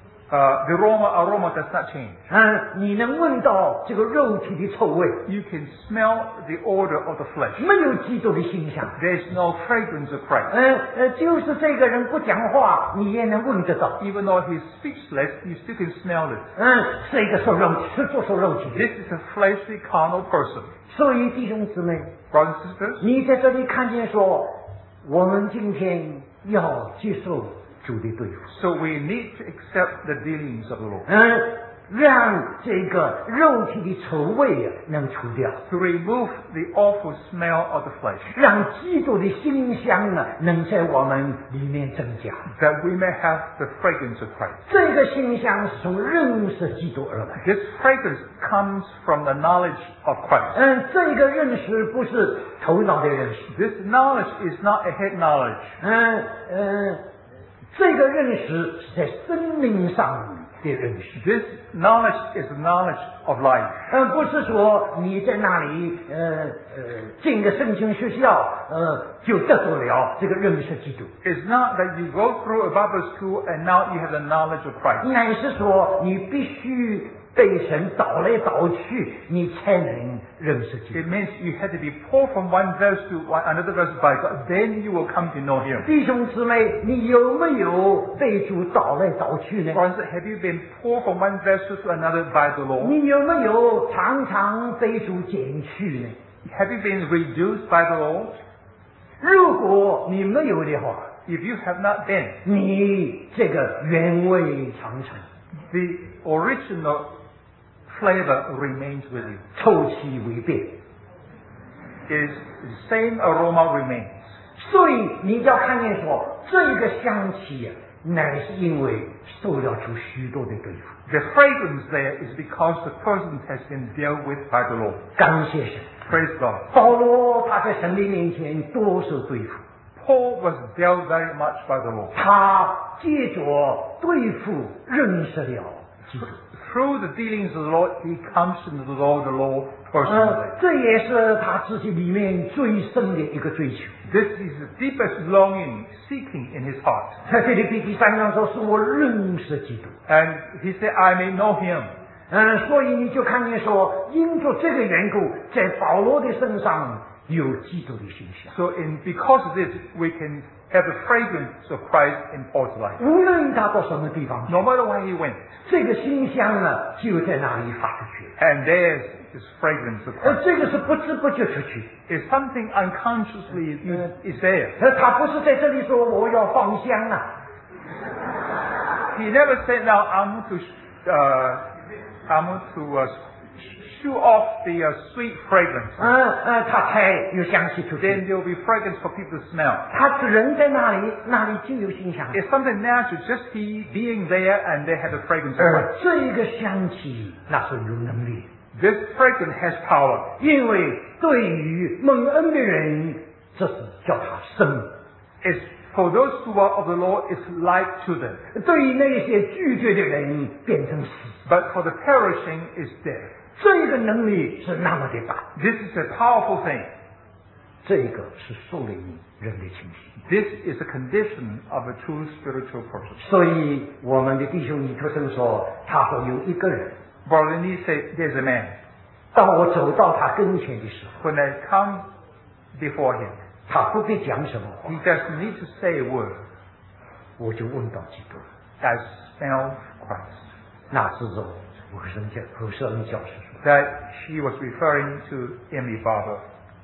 Uh, the aroma, aroma does not change. 嗯，你能闻到这个肉体的臭味， You can smell the odor of the flesh. 没有基督的馨香。 There is no fragrance of Christ. 嗯呃，就是这个人不讲话，你也能闻得到。 Even though he's speechless, you still can smell it. 嗯，是一个受肉体，是做受肉体的。 This is a fleshly, carnal person. 所以弟兄姊妹， Brothers and sisters, 你在这里看见说，我们今天要接受主的对付。 so we need to accept the dealings of the Lord. 嗯，让这个肉体的臭味啊能除掉， To remove the awful smell of the flesh, 让基督的馨香呢能在我们里面增加。 that we may have the fragrance of Christ. 这个馨香是从认识基督而来。 This fragrance comes from the knowledge of Christ. 嗯，这个认识不是头脑的认识， This knowledge is not a head knowledge. 嗯嗯，这个认识是在生命上的认识。 This knowledge is the knowledge of life. 嗯，不是说你在那里呃呃进个圣经学校，呃就得到了这个认识基督。 It's not that you go through a Bible school and now you have the knowledge of Christ. 乃是说你必须被神导来导去，你才能认识基督。 It means you have to be pulled from one verse to one, another verse by God. Then you will come to know Him. 弟兄姊妹，你有没有被主导来导去呢？ For instance, have you been pulled from one verse to another by the Lord? 你有没有常常被主减去呢？ Have you been reduced by the Lord? 如果你没有的话， If you have not been, 你这个原味长存， the original flavor remains with you. 臭气未变。 Is the same aroma remains. 所以你要看见说，这个香气呀、啊，乃是因为受了主许多的对付。 The fragrance there is because the person has been dealt with by the Lord. 感谢神。 Praise God. 保罗他在神的面前多受对付， Paul was dealt very much by the Lord. 他借着对付认识了基督。 Through the dealings of the Lord, he comes to the Lord, the Lord 呃 personally.， 这也是他自己里面最深的一个追求。 This is the deepest longing, seeking in his heart. 在这里第第三章说，是我认识基督。 And he said, I may know him. 嗯，所以你就看见说，因着这个缘故，在保罗的身上有基督的形象。 So in because of this, we can have the fragrance of Christ in Paul's life. 无论他到什么地方去， No matter where he went, 这个馨香呢，就在那里发出去。 and there's this fragrance of 而 Christ. 这个是不知不觉出去。 It's something unconsciously is there. 而他不是在这里说我要放香啊， He never said, now I'm to, uh, I'm to uh, shoo off the uh, sweet fragrance. 嗯嗯，他才有香气出 Then 去。 there will be fragrance for people to smell. 他人在那里，那里就有馨香。 It's something natural, just he being there and they have the fragrance of 而 Christ. 这个香气那是有能力， This fragrance has power. 因为对于蒙恩的人，这是叫他生； It's for those who are of the Lord, it's life to them. 对于那些拒绝的人，变成死。 But for the perishing, is death. 这个能力是那么的大， This is a powerful thing. 这个是属灵人的情形。 This is a condition of a true spiritual person. 所以我们的弟兄尼特生说，他说有一个人， Brother Lee said, there's a man. 当我走到他跟前的时候， When I come before him, 他不必讲什么话 he， doesn't need to say a word. 我就问到基督。 I smell Christ. 那是说我和人家和圣人教师说， That she was referring to Emily Barber.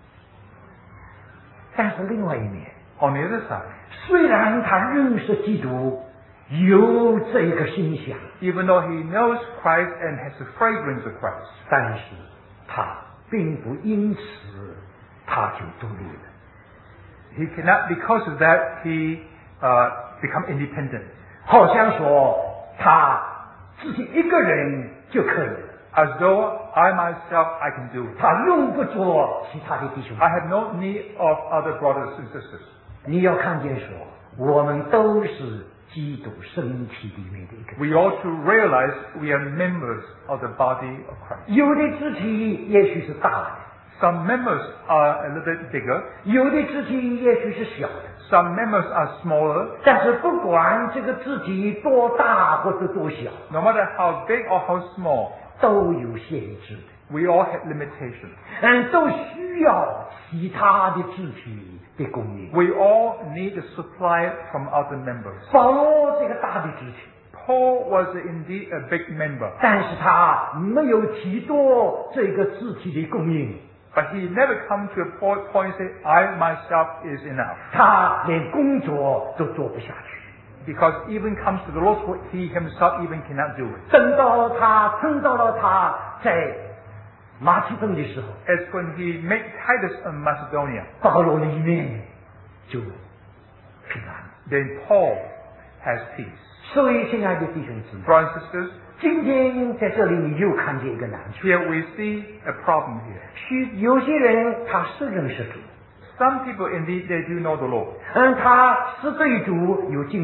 但是另外一面， On the other side, 虽然他认识基督，有这个馨香， even though he knows Christ and has the fragrance of Christ, 但是他并不因此他就独立了。 he cannot, because of that, he uh, become independent. 好像说他自己一个人就可以了， As though I myself, I can do it. 他用不着其他的弟兄。 I have no need of other brothers and sisters. 你要看见说，我们都是基督身体里面的一个。 We ought to realize we are members of the body of Christ. 有的肢体也许是大的， Some members are a little bit bigger. 有的肢体也许是小的。 Some members are smaller. 但是不管这个肢体多大或者多小， No matter how big or how small, 都有限制的， we all have limitations. 嗯，都需要其他的肢体的供应。 We all need a supply from other members. 保罗这个大的肢体， Paul was indeed a big member, 但是他没有提多这个肢体的供应， but he never come to a point point and say, I myself is enough. 他连工作都做不下去。 Because even comes to the Lord's work, he himself even cannot do it. 等到他碰到了他在马其顿的时候， As when he met Titus in Macedonia, 保罗里面就平安。 then Paul has peace. 所以，亲爱的弟兄姊妹， Brothers and sisters, 今天在这里你又看见一个难处。 here we see a problem here. 许有些人他是认识主， Some people indeed they do know the Lord. 嗯，他是对主有经历，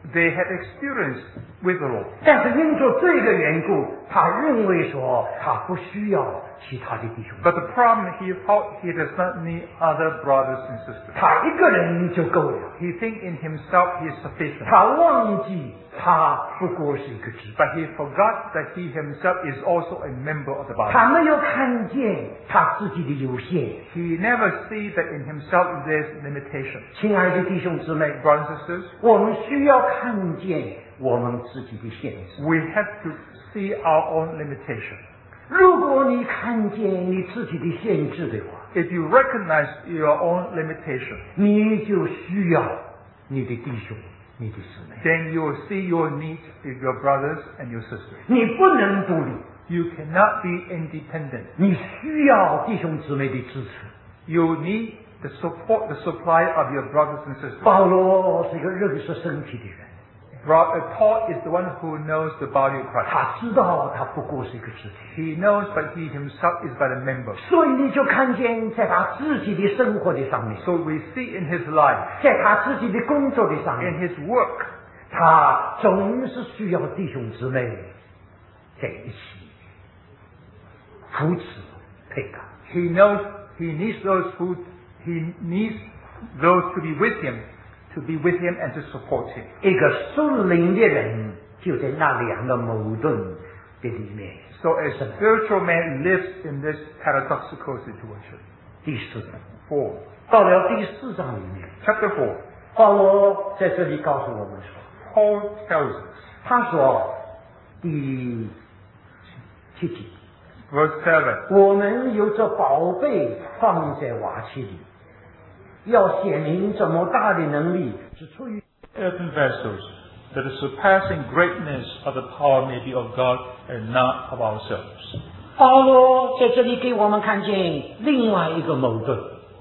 they had experience with the Lord. 但是因着这个缘故，他认为说他不需要其他的弟兄， But the problem, he thought he does not need other brothers and sisters. 他一个人就够了。 He think in himself he is sufficient. 他忘记他不过是一个肢体， But he forgot that he himself is also a member of the body. 他没有看见他自己的有限。 He never see that in himself there's limitation. 亲爱的弟兄姊妹， Brothers and sisters, 我们需要看见我们自己的限制。 we have to see our own limitation. 如果你看见你自己的限制的话， If you recognize your own limitation, 你就需要你的弟兄、你的姊妹。 then you will see your needs with your brothers and your sisters. 你不能独立， You cannot be independent. 你需要弟兄姊妹的支持。 You need the support, the supply of your brothers and sisters. 保罗是一个认识身体的人， Bro- uh, Paul is the one who knows the body of Christ. 他知道他不过是一个肢体， He knows, but he himself is but a member. 所以你就看见在他自己的生活的上面， So we see in his life, 在他自己的工作的上 in 面， his work, 他总是需要弟兄姊妹在一起扶持配合。 he knows he needs those who he needs those to be with him, to be with him and to support him. 一个属灵的人就在那两个矛盾的里面。 So a spiritual man lives in this paradoxical situation. 第四章 Four. 到了第四章里面， Chapter four. 保罗在这里告诉我们说， Paul tells us, 他说第七节， verse seven, 我们有这宝贝放在瓦器里，要显明这么大的能力是出于 earthen vessels, that the surpassing greatness of the power may be of God and not of ourselves. 保罗在这里给我们看见另外一个矛盾，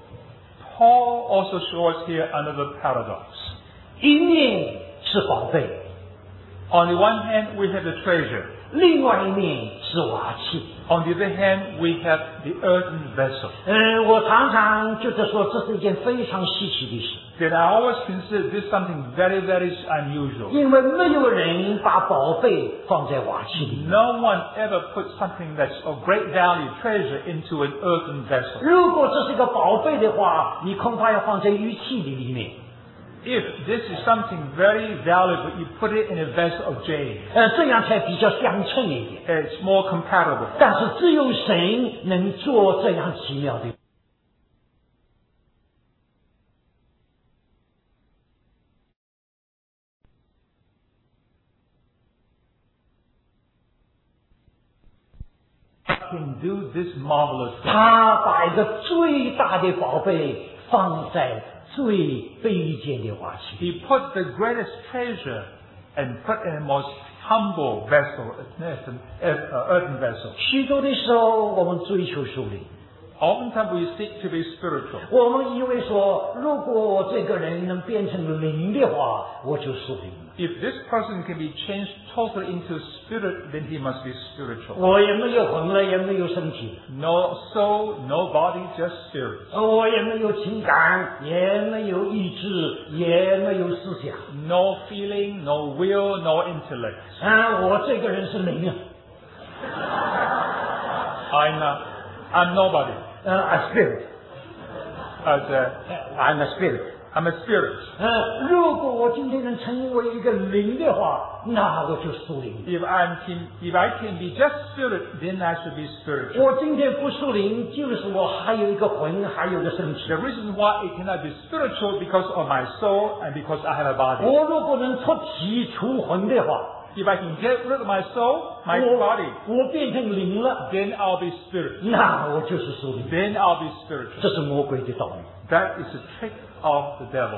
Paul also shows here another paradox. 一面是宝贝， On the one hand, we have the treasure. 另外一面是瓦器。 On the other hand, we have the earthen vessel. 嗯，我常常觉得说这是一件非常稀奇的事， Then I always consider this something very, very unusual. 因为没有人把宝贝放在瓦器里。 No one ever puts something that's of great value, treasure, into an earthen vessel. 如果这是一个宝贝的话，你恐怕要放在玉器里里面。 If this is something very valuable, you put it in a vessel of jade. 呃，这样才比较相称一点。 It's more compatible. 但是只有神能做这样奇妙的。 Can do this marvelous thing. 他把一个最大的宝贝放在最卑贱的瓦器里。 He put the greatest treasure and put in a most humble vessel, an earthen, uh, earthen vessel. 许多的时候，我们追求属灵， Oftentimes we seek to be spiritual. 我们以为说，如果这个人能变成灵的话，我就属灵了。 If this person can be changed totally into spirit, then he must be spiritual. 我也没有魂了，也没有身体， No soul, no body, just spirit. 我也没有情感，也没有意志，也没有思想。 No feeling, no will, no intellect. 啊，我这个人是灵啊， I'm, uh, I'm nobody. 呃，a spirit， As a, I'm a spirit。 I'm a spirit. 呃，如果我今天能成为一个灵的话，那我就属灵。 If I can, if I can be just spirit, then I should be spiritual. 我今天不属灵，就是我还有一个魂，还有一个身体。 The reason why it cannot be spiritual because of my soul and because I have a body. 我如果能脱体除魂的话， If I can get rid of my soul, my 我 body, 我变成灵了， then I'll be spirit. 那我就是属灵。 Then I'll be spiritual. 这是魔鬼的道理。 That is a trick of the devil.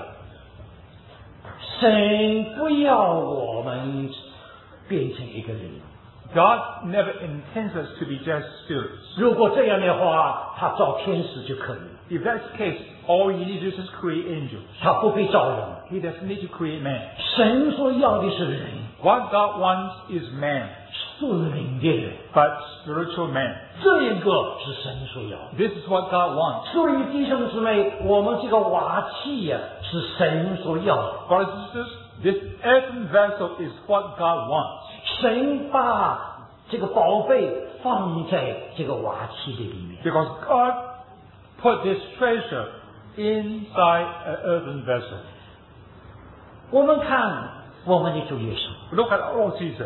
神不要我们变成一个灵。 God never intends us to be just spirits. 如果这样的话，他造天使就可以了， If that's the case, all you need to do is create angels. 他不必造人。 He doesn't need to create man. 神所要的是人， What God wants is man, 属灵的人， but spiritual man. 这一个是神所要的。 This is what God wants. 所以弟兄姊妹，我们这个瓦器呀、是神所要的。 Brothers and sisters, This earthen vessel is what God wants. 神把这个宝贝放在这个瓦器的里面， Because God put this treasure inside an earthen vessel. 我们看我们的主耶稣， Look at our Lord Jesus.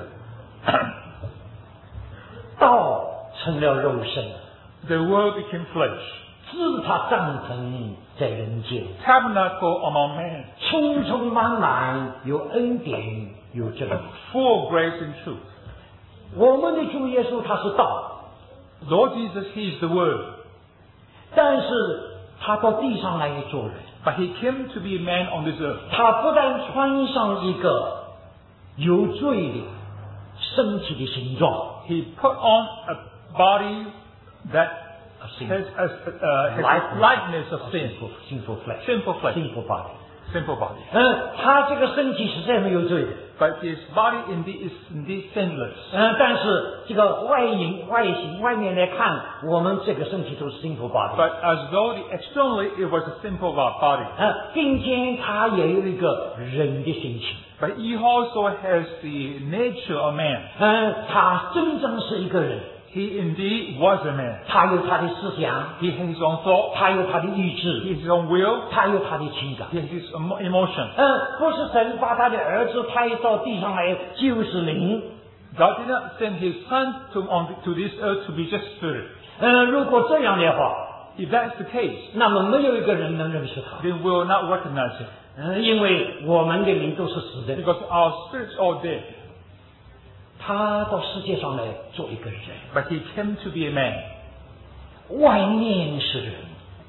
道成了肉身， The Word became flesh. 自他帐篷在人间， Tabernacle among men. 充充满满，有恩典，有真理。 Full of grace and truth. 我们的主耶稣他是道， Lord Jesus, He is the Word. 但是他到地上来做人， But He came to be a man on this earth. 他不但穿上一个有罪的身体的形状， He put on a body that has, has, uh, has a likeness of sin. sinful flesh, Sinful flesh. sinful body。 Simple body. 嗯，他这个身体实在没有罪的， But His body indeed is indeed sinless. 嗯，但是这个外形、外形、外面来看，我们这个身体都是 sinful body。 But as though the, externally it was a simple body. 嗯，并且他也有一个人的心情， But He also has the nature of man. 嗯，他真正是一个人， He indeed was a man. 他有他的思想， He has his own thought. 他有他的意 He 志， has his own will. 他有他的情感。 He has his emo- emotion. 嗯，不是神把他的儿子派到地上来就是灵。 God did not send His Son to, on, to this earth to be just spirit. 嗯，如果这样的话， If that's the case, 那么没有一个人能认识他。 then we will not recognize Him. 嗯，因为我们的灵都是死的。 Because our spirits are dead. 他到世界上来做一个人， But He came to be a man. 外面是人，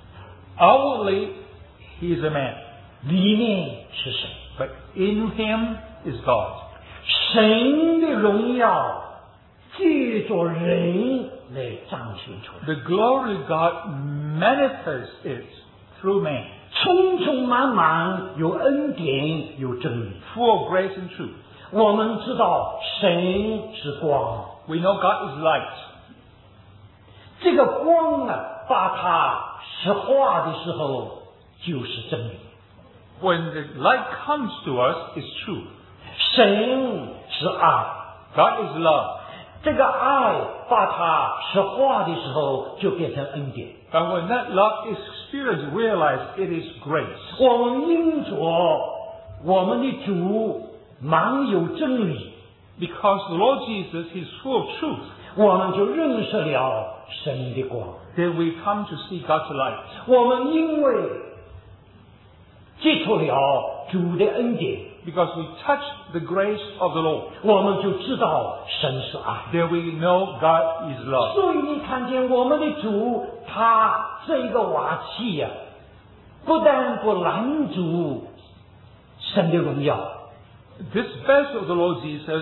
Outwardly, He is a man. 里面是神。 But in Him is God. 神的荣耀借着人来彰显出来， The glory of God manifests it through man. 充充满满，有恩典，有真理。 Full of grace and truth. 我们知道神是光， We know God is light. 这个光啊，把它实化的时候就是真理。 When the light comes to us, it's truth. 神是爱， God is love. 这个爱把它实化的时候就变成恩典。 But when that love is experienced, realize it is grace. 我们因着我们的主满有真理， Because the Lord Jesus is full of truth, 我们就认识了神的光。 then we come to see God's light. 我们因为接触了主的恩典， Because we touch the grace of the Lord, 我们就知道神是爱。 then we know God is love. 所以你看见我们的主，他这一个瓦器呀、不但不拦阻神的荣耀， This vessel of the Lord Jesus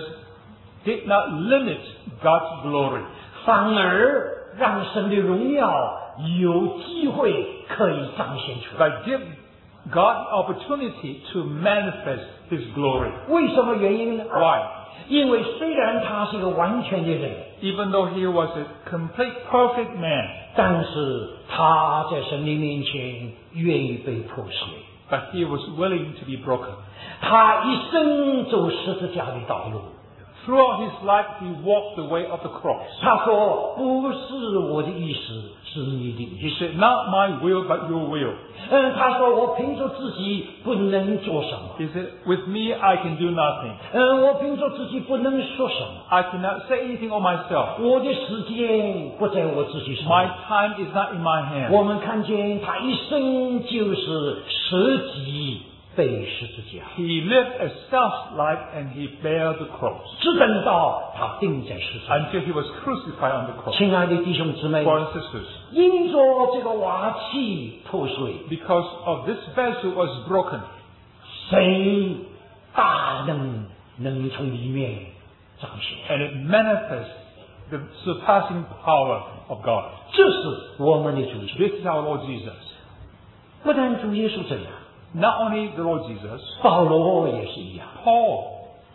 did not limit God's glory, 反而让神的荣耀有机会可以彰显出来。 but give God opportunity to manifest His glory. 为什么原因呢？ Why? 因为虽然他是一个完全的人， Even though He was a complete, perfect man, 但是他在神的面前愿意被破碎。 but He was willing to be broken. 他一生走十字架的道路。 Throughout His life, He walked the way of the cross. 他说：“不是我的意思，是你的意 He 思。 said, not my will, but your will. ” 嗯，他说：“我凭着自己不能做什么。 He said, with me, I can do nothing. 嗯，我凭着自己不能说什么。 I cannot say anything of myself. 我的时间不在我自己手 My 里。 time is not in my hand. 我们看见他一生就是舍己背十字架， He lived a self-life and He bare the cross 直等到他钉在十字架。 until He was crucified on the cross. 亲爱的弟兄姊妹， Brothers and sisters, 因着这个瓦器破碎， because of this vessel was broken, 神大能能从里面彰显。 and it manifests the surpassing power of God. 这是我们的主耶稣。 This is our Lord Jesus. 不但主耶稣这样， Not only the Lord Jesus, 保罗也是一样。 Paul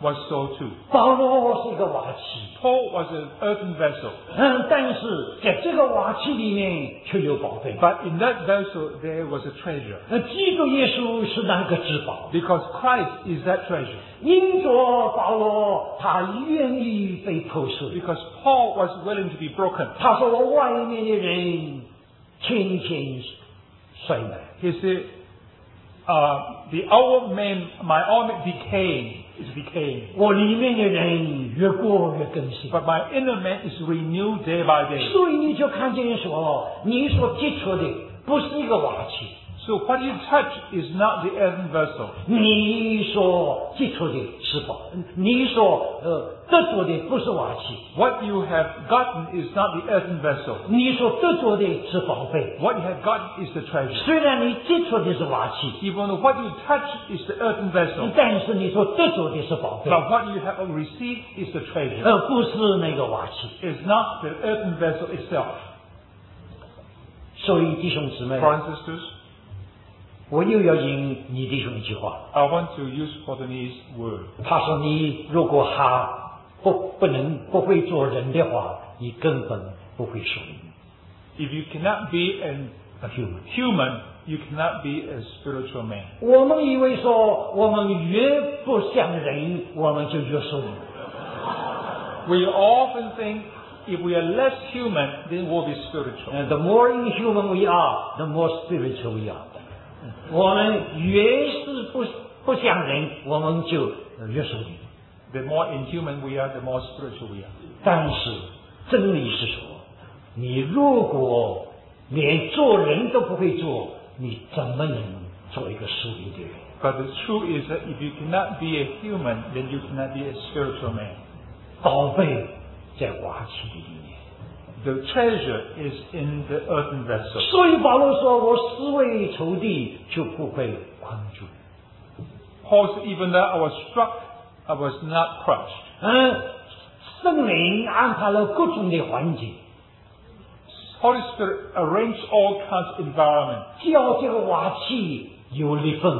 was so too. 保罗是一个瓦器， Paul was an earthen vessel, 嗯，但是在这个瓦器里面却有宝贝。 but in that vessel there was a treasure, 呃，基督耶稣是那个至宝， because Christ is that treasure. 因着保罗，他愿意被破碎。 Because Paul was willing to be broken. 他说：“我外面的人天天衰败， He said, uh, the outward man, my outward decaying is decaying, 我里面的人越过越更新。” but my inner man is renewed day by day. 所以你就看见说，你所接触的不是一个瓦器， So what you touch is not the earthen vessel. 你所接触的是宝，你所呃得着的不是瓦器， What you have gotten is not the earthen vessel. 你所得着的是宝贝。 What you have gotten is the treasure. 虽然你接触的是瓦器， Even though what you touch is the earthen vessel, 但是你所得着的是宝贝， but what you have received is the treasure. 而不是那个瓦器。 It's not the earthen vessel itself. 所以弟兄姊妹， Brothers and sisters, 我又要引你弟兄一句话， I want to use Portuguese word. 他说：“你如果还不不能不会做人的话，你根本不会属灵。 If you cannot be an A human。 human, you cannot be a spiritual man. 我们以为说，我们越不像人，我们就越属灵。 We often think if we are less human, then we'll be spiritual. And the more inhuman we are, the more spiritual we are。我们越是不不像人，我们就越属灵。 The more inhuman we are, the more spiritual we are. 但是真理是说，你如果连做人都不会做，你怎么能做一个属灵的人？ But the truth is that if you cannot be a human, then you cannot be a spiritual man. 宝贝在瓦器里面。 The treasure is in the earthen vessel. 所以保罗说：“我思为仇敌，就不会困住。” Paul said, even though I was struck, I was not crushed. 嗯，圣灵安排了各种的环境， Holy Spirit arranged all kinds of environment 叫这个瓦器有裂缝，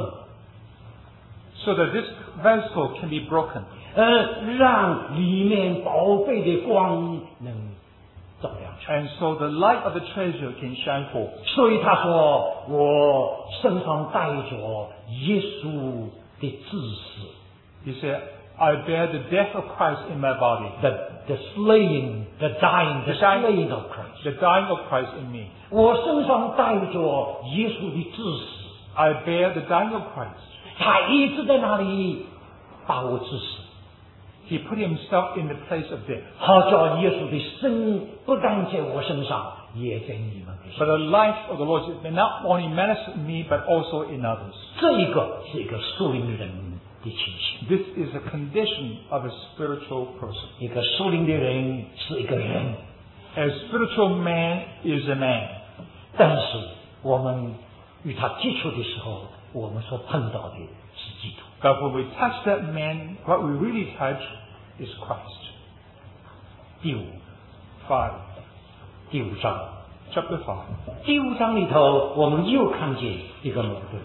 so that this vessel can be broken. 呃，让里面宝贝的光能照亮出来。 And so the light of the treasure can shine forth. 所以他说：“我身上带着耶稣的知识 He said, I bear the death of Christ in my body, ，the the slaying, the dying, the slaying of Christ。 the dying of Christ in me. 我身上带着耶稣的知识， I bear the dying of Christ. 他一直在那里把我治死。” He put himself in the place of death. 好叫耶稣的生不但在我身上，也在你们的 But 身上。 the life of the Lord may not only manifest in me, but also in others. 这一个是一个属灵人的情形。 This is a condition of a spiritual person. 一个属灵的人是一个人， A spiritual man is a man. 但是我们与他接触的时候，我们所碰到的是基督。 But when we touch that man, what we really touch is Christ. 第五 Five. 第五章， Chapter five. 第五章里头，我们又看见一个矛盾。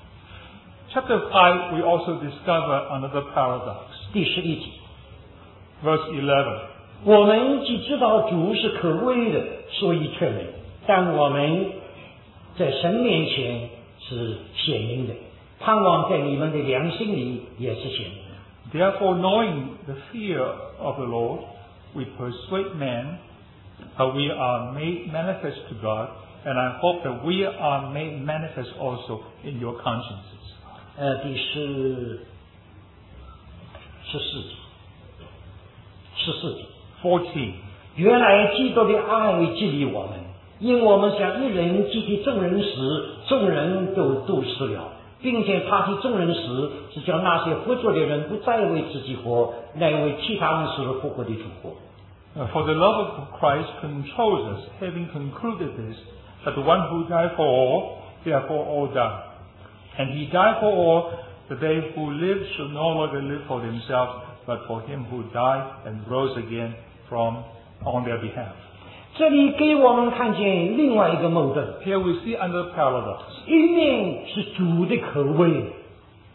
Chapter five, we also discover another paradox. 第十一节， Verse eleven. 我们既知道主是可畏的，所以劝人；但我们在神面前是显明的，盼望在你们的良心里也是显明的。 Therefore, knowing the fear of the Lord, we persuade men, but we are made manifest to God, and I hope that we are made manifest also in your consciences. 呃，第十十四节，十四节， Fourteen. 原来基督的爱激励我们，因我们像一人激励众人时，众人都都死了。并且他替众人时，是叫那些活着的人不再为自己活，乃为其他人死而复活的主活。 Uh, For the love of Christ controls us, having concluded this, that the one who died for all, therefore all die. And he died for all, that they who live should no longer live for themselves, but for him who died and rose again from on their behalf. 这里给我们看见另外一个矛盾， Here we see another paradox. 一面是主的可畏，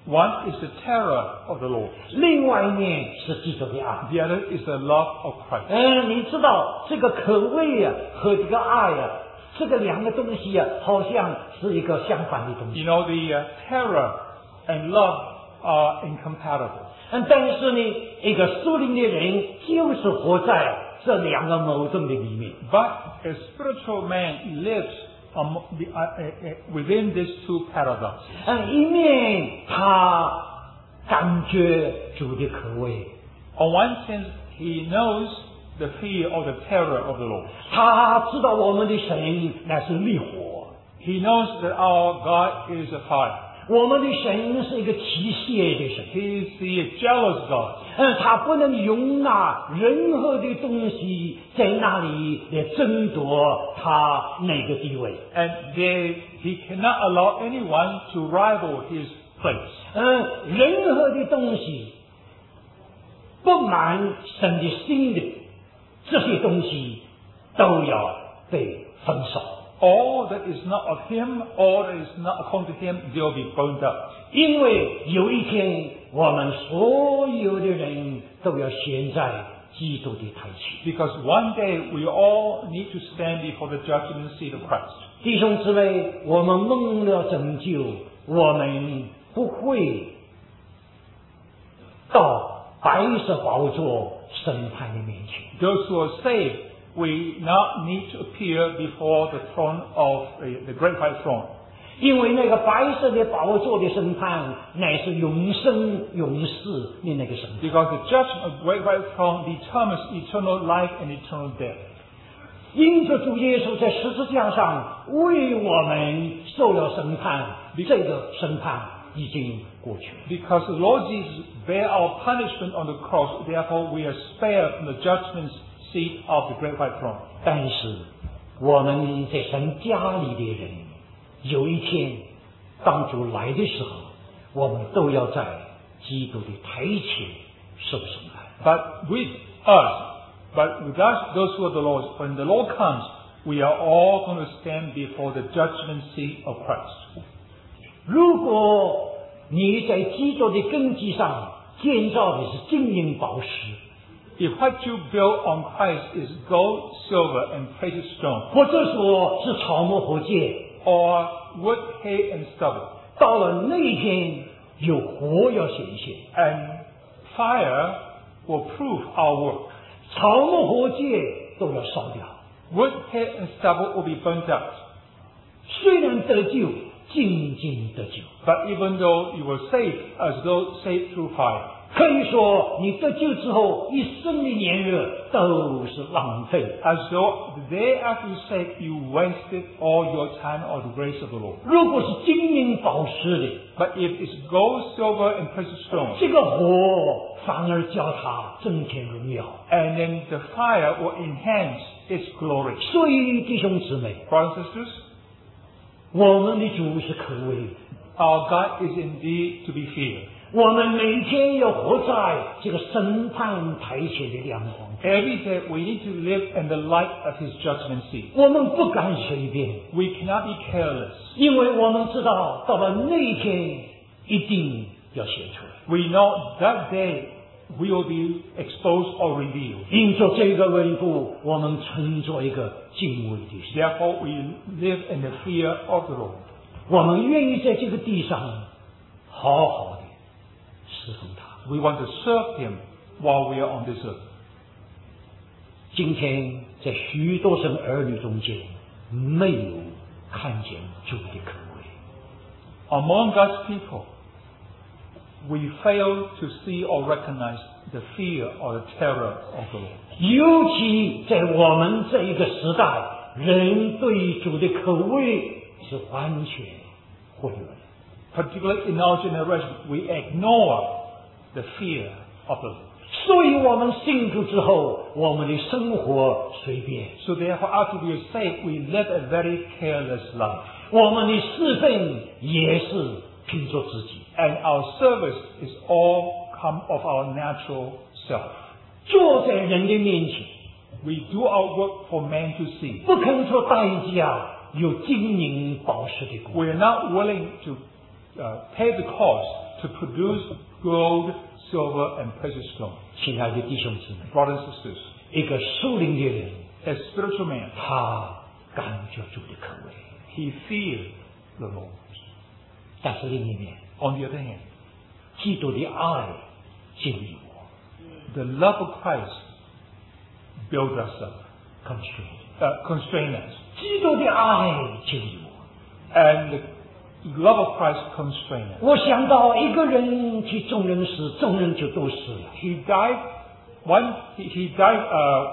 One is the terror of the Lord. 另外一面是基督的爱。 The other is the love of Christ. 嗯，你知道这个可畏啊和这个爱啊，这个两个东西啊，好像是一个相反的东西。 You know, the uh, terror and love are incompatible. 嗯，但是呢，一个属灵的人就是活在这两个矛盾的里面。 But a spiritual man lives um, the, uh, uh, uh, within these two paradoxes. 嗯，一面他感觉主的可畏， On one sense, he knows the fear or the terror of the Lord. 他知道我们的神乃是烈火， He knows that our God is a fire. 我们的神是一个奇血的神。 He is the jealous God. 嗯，他不能容纳任何的东西在那里来争夺他那个地位。 And they, he cannot allow anyone to rival his place. 嗯，任何的东西不满神的心的这些东西都要被焚烧。 All that is not of him, all that is not according to him, they will be burned up. 因为有一天，我们所有的人都要陷在基督的台前。 Because one day we all need to stand before the judgment seat of Christ. 弟兄姊妹，我们蒙了拯救，我们不会到白色宝座审判的面前。 Those who are saved, we not need to appear before the throne of the, the great white throne. 因为那个白色的宝座的审判，乃是永生永世的那个审判。 Because the judgment of the great white throne determines eternal life and eternal death. 因着主耶稣在十字架上为我们受了审判，这个审判已经过去了。 Because the Lord Jesus bear our punishment on the cross, therefore we are spared from the judgment seat of the great white throne. 但是我们在神家里的人，有一天当主来的时候，我们都要在基督的台前受审判。 But with us, but with us, those who are the Lord's, when the Lord comes, we are all going to stand before the judgment seat of Christ. 如果你在基督的根基上建造的是金银宝石， If what you build on Christ is gold, silver, and precious stone, 或者说是草木火箭， or wood, hay, and stubble, 到了那一天有火要显现， and fire will prove our work. 草木火箭都要烧掉。 Wood, hay, and stubble will be burnt out. 虽然得救，仅仅得救， But even though you were saved, as though saved through fire, 可以说你得救之后一生的炎热都是浪费。 as though the day after you saved, you wasted all your time on the grace of the Lord. 如果是金银宝石的， But if it's gold, silver, and precious stone, 这个火反而叫它增添荣耀。 and then the fire will enhance its glory. 所以弟兄姊妹， Brothers and sisters, 我们的主是可畏的， our God is indeed to be feared. 我们每天要活在这个审判台前的亮光。 Every day we need to live in the light of His judgment seat. 我们不敢随便， We cannot be careless. 因为我们知道到了那一天一定要显出来。 We know that day we will be exposed or revealed. 因着这个缘故，我们存着一个敬畏的心， Therefore we live in the fear of the Lord. 我们愿意在这个地上好好的侍奉他。 We want to serve Him while we are on this earth. 今天在许多生儿女中间，没有看见主的可畏。 Among God's people, we fail to see or recognize the fear or the terror of the Lord. 尤其在我们这一个时代，人对主的可畏是完全忽略的。 Particularly in our generation, we ignore the fear of the Lord. 所以我们信主之后，我们的生活随便， So therefore, after we are saved, we live a very careless life. 我们的侍奉也是凭着自己， And our service is all come of our natural self. 坐在人的面前， We do our work for man to see. 不肯出代价，有金银宝石的果。 We are not willing to uh, pay the cost to produce gold, silver, and precious stone. 亲爱的弟兄姊妹， Brothers and sisters, 一个属灵的人， a spiritual man, 他感觉主的口味， he feared the Lord. 但是另一面， On the other hand, 基督的爱激励我 the love of Christ builds us up, ，constrain， uh, constrain us. 基督的爱激励我。 And the love of Christ constrain us. 我想到一个人替众人死，众人就都死了。 He died, one, he, he died, uh,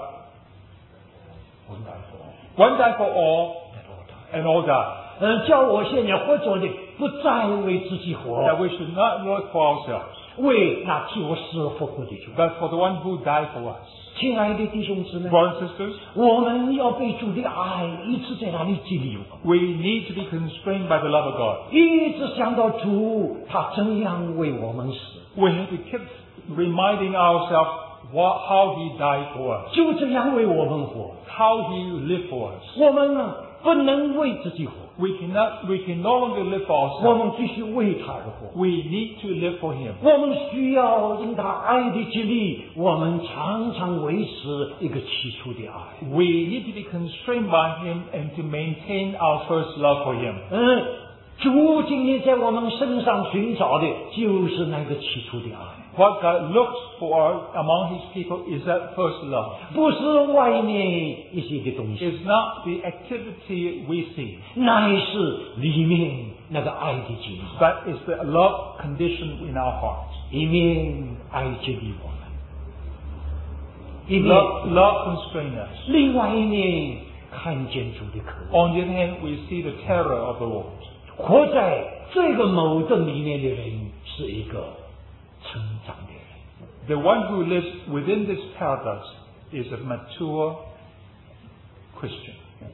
one died for all, and all died. 嗯，叫我现在活着的，不再为自己活， That we should not live for ourselves, 为那替我死而复活的主。 but for the one who died for us. 亲爱的弟兄姊妹， Brothers and sisters, 我们要被主的爱一直在那里激励我， we need to be constrained by the love of God. 一直想到主他怎样为我们死， We have to keep reminding ourselves what, how He died for us, 就这样为我们活。 how He lived for us. 我们呢，不能为自己活， We cannot, we can no longer live for 我 ourselves. 们必须为他而活。 We need to live for Him. 我们需要因他爱的激励，我们常常维持一个起初的爱。 We need to be constrained by Him and to maintain our first love for Him. 嗯，主今天在我们身上寻找的就是那个起初的爱， What God looks for among His people is that first love. 不是外面一些的东西， It's not the activity we see, 乃是里面那个爱的激励。 but it's the love condition in our hearts. 一面爱激励我们，一面 Love, love constrains us. 另外一面看见主的渴望。 On the other hand, we see the terror of the Lord. 活在这个矛盾里面的人是一个成长的人。 The one who lives within this paradox is a mature Christian.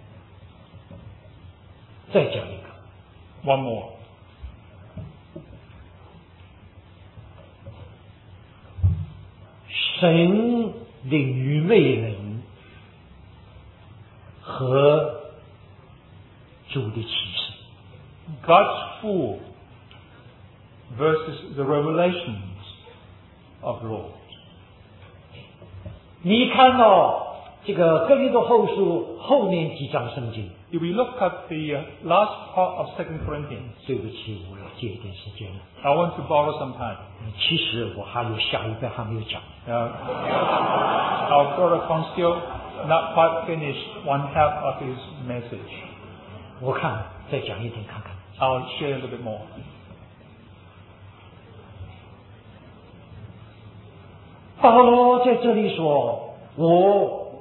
再讲一个， One more. 神的愚昧人和主的启示。 God's fool versus the revelations of the Lord. 你看到这个哥林多后书后面几章圣经， If we look at the uh, last part of Second Corinthians, 对不起，我要借一点时间了。 I want to borrow some time. 其实我还有下一半还没有讲。 Uh, our brother Constio not quite finished one half of his message. 我看再讲一点看看。 I'll share a little bit more. 保罗在这里说：“我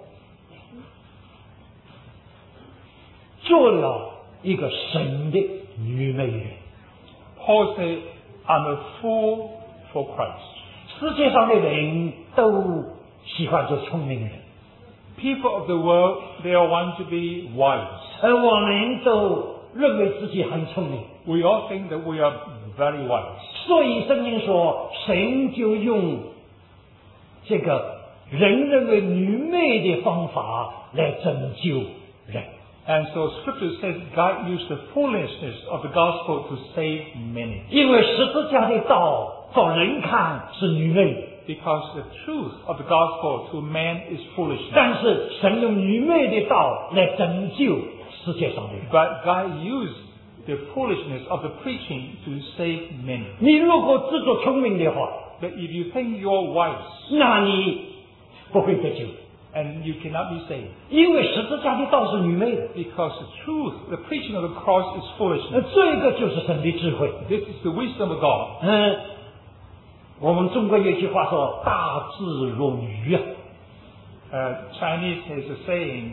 做了一个神的愚昧人。 Paul said, I'm a fool for Christ. 世界上的人都喜欢做聪明人， People of the world, they all want to be wise. 而我们都认为自己很聪明。 We all think that we are very wise. 所以圣经说，神就用这个人认为愚昧的方法来拯救人。 And so Scripture says God used the foolishness of the gospel to save many. 因为十字架的道，照人看是愚昧， Because the truth of the gospel to man is foolishness. 但是神用愚昧的道来拯救世界上的人。 But God used the foolishness of the preaching to save many. 你如果自作聪明的话， But if you think you're wise 那你不会得救， and you cannot be saved, 因为十字架的道是愚昧的。 because the truth, the preaching of the cross is 呃， foolishness. 这个就是神的智慧。 This is the wisdom of God. 嗯，我们中国有句话说“大智若愚”啊。 Uh, Chinese has a saying,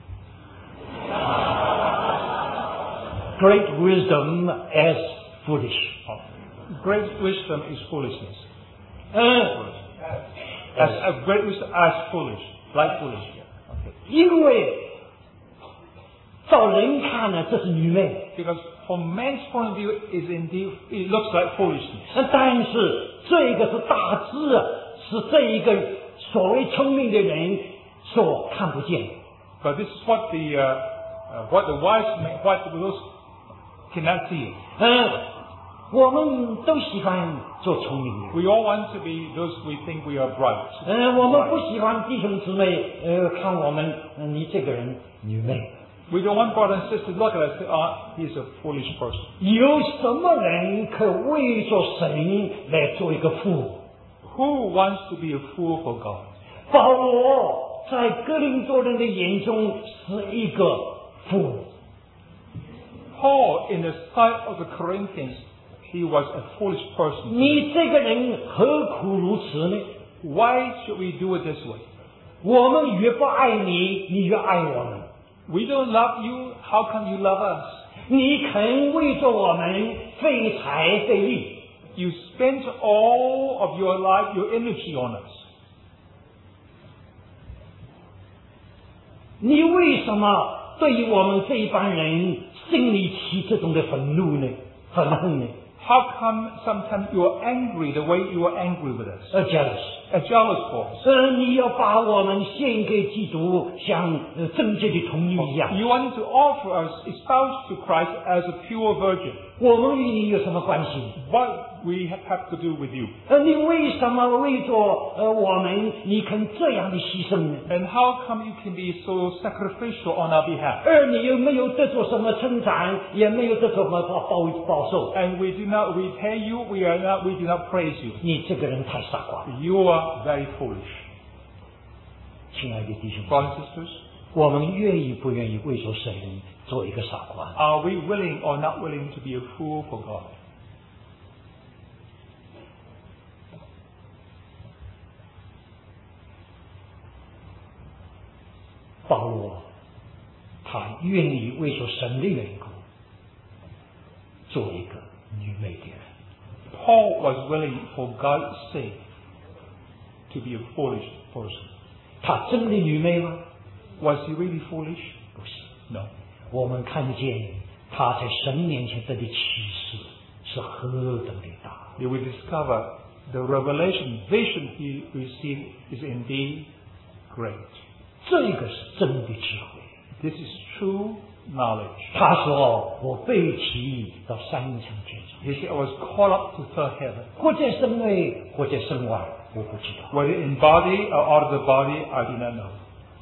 Great wisdom as foolish。 great wisdom is foolishness. 嗯， As, as great wisdom as foolish, like foolish. Okay. 因为照人看呢，这是愚昧。 Because from man's point of view, is indeed it looks like foolishness. 呃但是这个是大智啊，是这一个所谓聪明的人所看不见的。 But this is what the uh, uh, what the wise man, what those cannot see. 嗯， 我们都喜欢做聪明人。 We all want to be those we think we are bright. 嗯、呃，我们不喜欢弟兄姊妹呃看我们，嗯、你这个人愚昧。 We don't want brothers and sisters to look at us and say, ah, he's a foolish person. 有什么人可为着神来做一个父？ Who wants to be a fool for God? 保罗在哥林多人的眼中是一个父。 Paul, in the sight of the Corinthians, he was a foolish person. 你这个人何苦如此呢？ Why should we do it this way? 我们越不爱你，你越爱我们。 We don't love you, how come you love us? 你肯为着我们费财费力， You spent all of your life, your energy on us. 你为什么对于我们这一帮人心里起这种的愤怒呢？愤恨呢？ How come sometimes you are angry the way you are angry with us? 呃，jealous。 A jealous for us. 呃，你要把我们献给基督，像呃贞洁的童女一样。 You wanted to offer us, espoused to Christ as a pure virgin. 我们与你有什么关系？ What we have to do with you? 呃，你为什么为着呃我们，你肯这样的牺牲呢？ And how come you can be so sacrificial on our behalf? 而你又没有得着什么称赞，也没有得着什么报报报受。 And we do not repay you, we are not, we do not praise you. 你这个人太傻瓜了， You are very foolish. 亲爱的弟兄， Brothers and sisters, 我们愿意不愿意为着神做一个傻瓜？ are we willing or not willing to be a fool for God? 保罗，他愿意为着神的缘故，做一个愚昧的人。 Paul was willing for God's sake to be a foolish person. 他真的愚昧吗？ Was he really foolish? 不是。 No. 我们看见他在神面前得的启示是何等的大。 Here we discover the revelation, vision he received is indeed great. 这个是真的智慧。 This is true knowledge. 他说：“我被提到三层天上， He said, I was called up to third heaven. 或在身内，或在身外，我不知道。 Whether in body or out of the body, I do not know.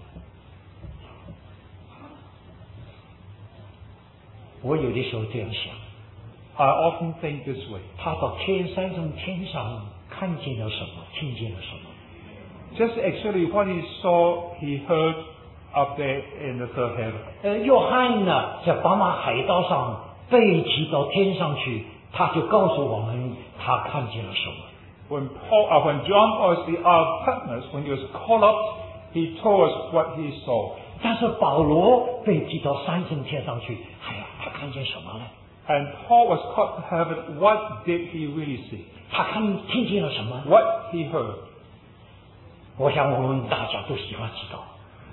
我有的时候这样想， I often think this way. 他到天三层天上看见了什么，听见了什么？ Just actually what he saw, he heard up there in the third heaven. 呃，约翰呢，在巴马海盗上被提到天上去，他就告诉我们他看见了什么。 When Paul, uh, when John was the uh, Patmos, when he was called up, he told us what he saw. 但是保罗被提到三层天上去，哎呀，他看见什么呢？ And Paul was called to heaven. What did he really see? 他看听见了什么？ What he heard? 我想我们大家都喜欢知道。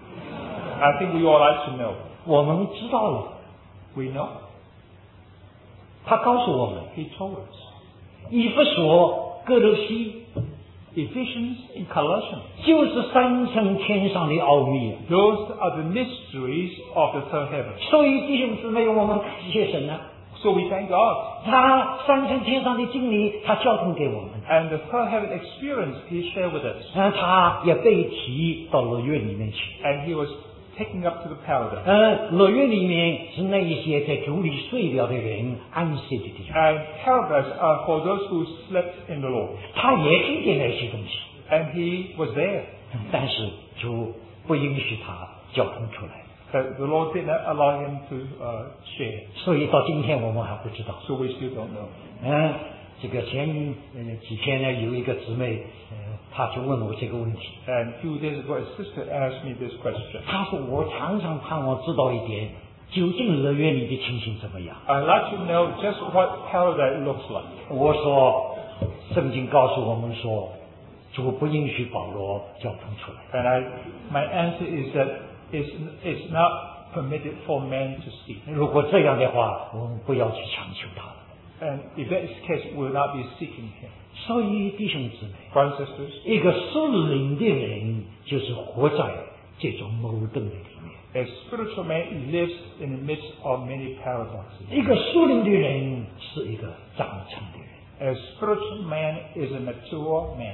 I think we all like to know. 我们知道了， We know. 他告诉我们， He told us. 以弗所、哥罗西 Ephesians and Colossians. 就是三层天上的奥秘。 Those are the mysteries of the third heaven. 所以弟兄姊妹，我们感谢神啊， So we thank God. 他三层天上的经历，他交通给我们。 And the third heaven experience he shared with us. 嗯，他也被提到乐园里面去。 And he was taken up to the paradise. 嗯，乐园里面是那一些在主里睡了的人安息的地方。 And paradise are for those who slept in the Lord. 他也听见那些东西， And he was there. 但是主不允许他交通出来。 But the Lord did not allow him to uh, share. 所以到今天我们还不知道。 So we still don't know. 嗯，这个前呃几天呢，有一个姊妹，呃，她就问我这个问题。 And a few days ago, a sister asked me this question. 她说：“我常常盼望知道一点，究竟乐园里的情形怎么样 I'd like to know just what paradise looks like.？” 我说：“圣经告诉我们说，主不允许保罗交通出来。 And I, my answer is that it's, it's not permitted for men to see. 如果这样的话，我们不要去强求他了。 And if that is the case, we will not be seeking him. 所以弟兄姊妹， Brothers and sisters, 一个属灵的人就是活在这种矛盾的里面。 A spiritual man lives in the midst of many paradoxes. 一个属灵的人是一个长成的人。 A spiritual man is a mature man.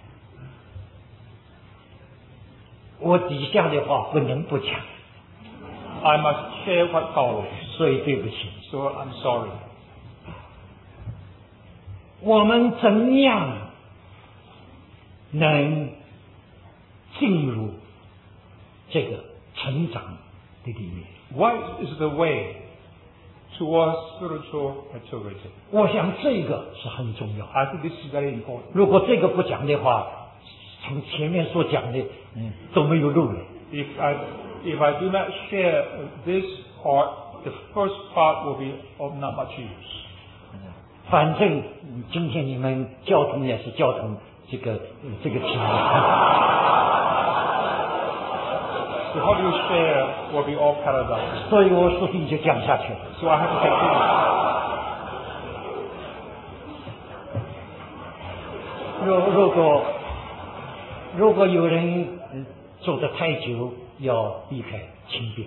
我底下的话不能不讲， I must share what follows, 所以对不起。 so I'm sorry. 我们怎样能进入这个成长的里面？ What is the way towards spiritual maturity? 我想这个是很重要。 I think this is very important. 如果这个不讲的话，从前面所讲的，嗯，都没有路了。 If I if I do not share this part, the first part will be of not much use. 反正嗯今天你们交通也是交通这个、呃、这个题目， So how do you share will be all paradox. 所以我索性就讲下去了。 So I have to take this. 如如果如果有人嗯坐得太久，要避开轻便。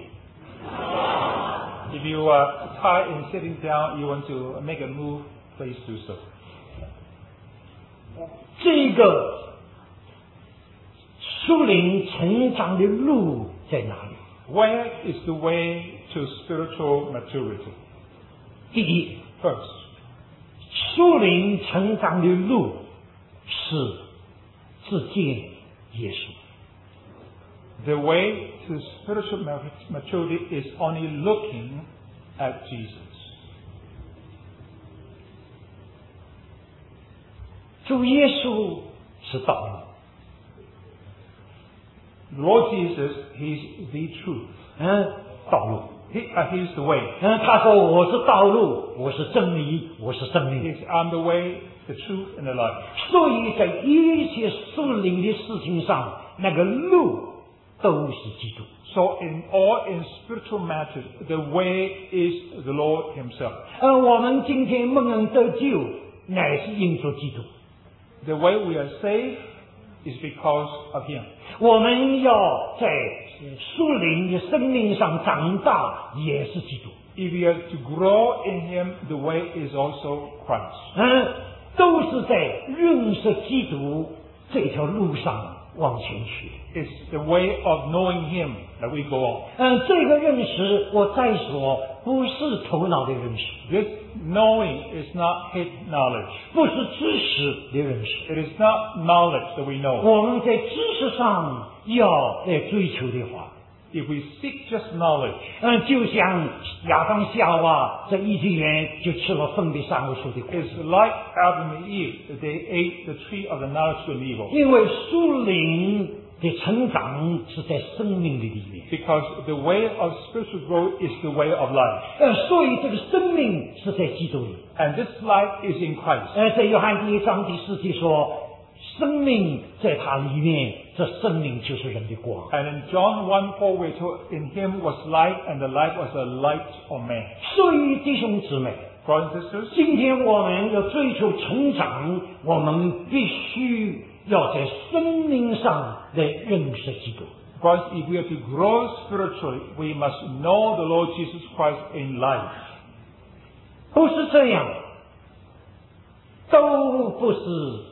If you are tired in sitting down, you want to make a move, please do so. 这个属灵成长的路在哪里？ Where is the way to spiritual maturity? 第一， First, 属灵成长的路是自见耶稣。 the way to spiritual maturity is only looking at Jesus. 主耶稣是道路， Lord Jesus, He's the truth. 嗯，道路， He, uh, he's the way. 嗯，他说我是道路，我是真理，我是生命。 He's I'm the way, the truth, and the life. 所以在一切属灵的事情上，那个路都是基督。 So in all in spiritual matters, the way is the Lord Himself. 而我们今天蒙恩得救，乃是因着基督。 The way we are saved is because of Him. 我们要在属灵的生命上长大，也是基督。 If we are to grow in Him, the way is also Christ. 嗯，都是在认识基督这条路上往前去。 It's the way of knowing Him that we go on. 嗯，这个认识，我再说，不是头脑的认识， This knowing is not head knowledge. 不是知识的认识。 It is not knowledge that we know. 我们在知识上要来追求的话， If we seek just knowledge, 嗯，就像亚当夏娃在伊甸园就吃了分别善恶树的果， it's like Adam and Eve, that they ate the tree of the knowledge of good and evil. 因为属灵的成长是在生命的里面， Because the way of spiritual growth is the way of life. 呃，所以这个生命是在基督里。 And this life is in Christ. 呃，在约翰第一章第四节说，生命在他里面，这生命就是人的光。 And in John one four, we're told, in Him was light, and the light was the light of man. 所以弟兄姊妹， Brothers and sisters, 今天我们要追求成长，我们必须要在生命上来认识基督。 brothers, if we are to grow spiritually, we must know the Lord Jesus Christ in life. 不是这样，都不是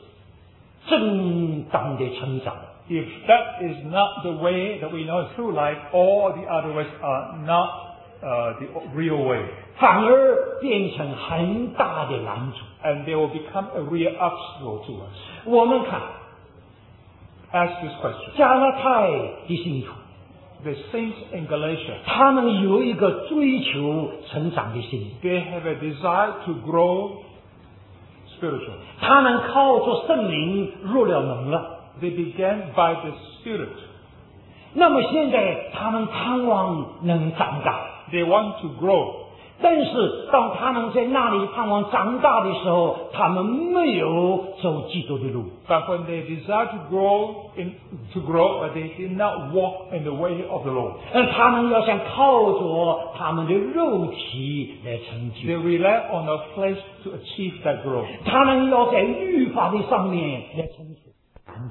正当的成长。 If that is not the way that we know through life, all the other ways are not uh, the real way. 反而变成很大的拦阻。 And they will become a real obstacle to us. 我们看 Ask this question. 加拉太的信徒， The saints in Galatia, 他们有一个追求成长的心， they have a desire to grow spiritually. 他们靠着圣灵入了门了。 They began by the Spirit. 那么现在他们盼望能长大， They want to grow. 但是当他们在那里盼望长大的时候，他们没有走基督的路。 But when they desire to grow, in, to grow, but they did not walk in the way of the Lord. 而他们要想靠着他们的肉体来成 They 就， rely on the flesh to achieve that growth. 他们要在律法的上面来成就。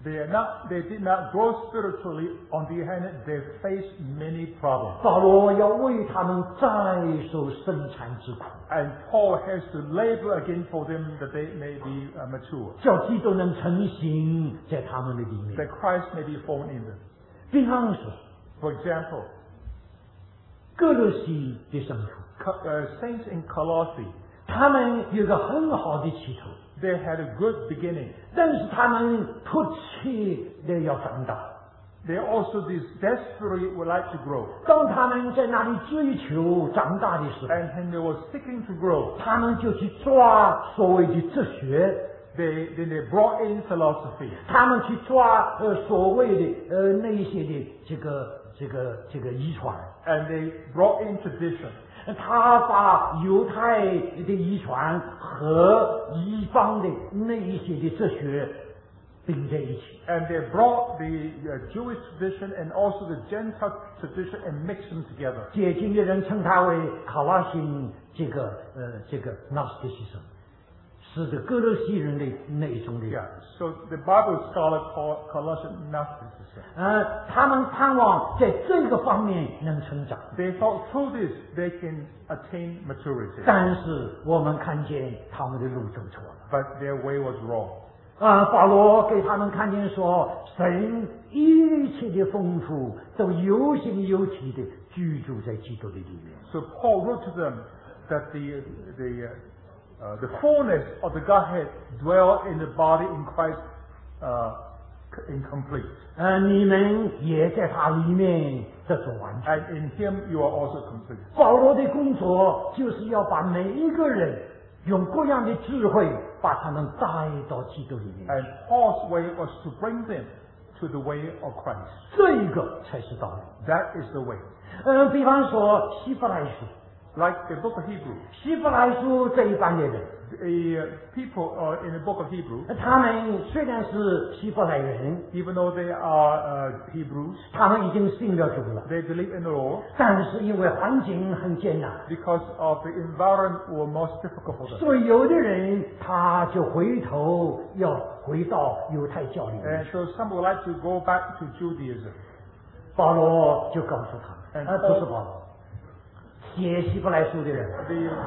They are not, they did not grow spiritually. On the other hand, they faced many problems. 保罗要为他们再受生产之苦， And Paul has to labor again for them that they may be uh, mature, 叫基督能成型在他们的里面。 that Christ may be formed in them. 比方说， For example, 哥罗西的圣徒， Co- uh, saints in Colossae, 他们有个很好的起头， they had a good beginning. 但是他们迫切的要长大。 They also desperately would like to grow. 当他们在那里追求长大的时候， And when they were seeking to grow, 他们就去抓所谓的哲学， they, then they brought in philosophy. 他们去抓呃所谓的呃那一些的这个这个这个遗传。 And they brought in tradition. 他把犹太的遗传和西方的那一些的哲学并在一起。 And they brought the uh, Jewish tradition and also the Gentile tradition and mixed them together. 解经的人称它为卡拉辛这个呃这个 Gnosticism， 是的哥罗西人的那一种的。 Yeah. So the Bible scholar called Colossian Gnosticism. 呃，他们盼望在这个方面能成长， They thought through this they can attain maturity. 但是我们看见他们的路走错了。 But their way was wrong. 啊，保罗给他们看见说，神一切的丰富都有形有体的居住在基督的里面。 So Paul wrote to them that the the uh, the fullness of the Godhead dwell in the body in Christ uh, in complete. 呃，你们也在他里面得着完全。 And in Him you are also complete. 保罗的工作就是要把每一个人用各样的智慧，把他们带到基督里面。 And Paul's way was to bring them to the way of Christ. 这一个才是道理。 That is the way. 呃，比方说希伯来书， Like the book of Hebrews. 希伯来书这一班的人， The uh, people uh, in the book of Hebrews, 他们虽然是希伯来人， even though they are uh, Hebrews, 他们已经信了主了， they believe in the Lord 但是因为环境很艰难， because of the environment was most difficult for them. 所以有的人他就回头要回到犹太教里面 And。so some would like to go back to Judaism. 保罗就告诉他们， And 呃，不是保罗，写希伯来书的人，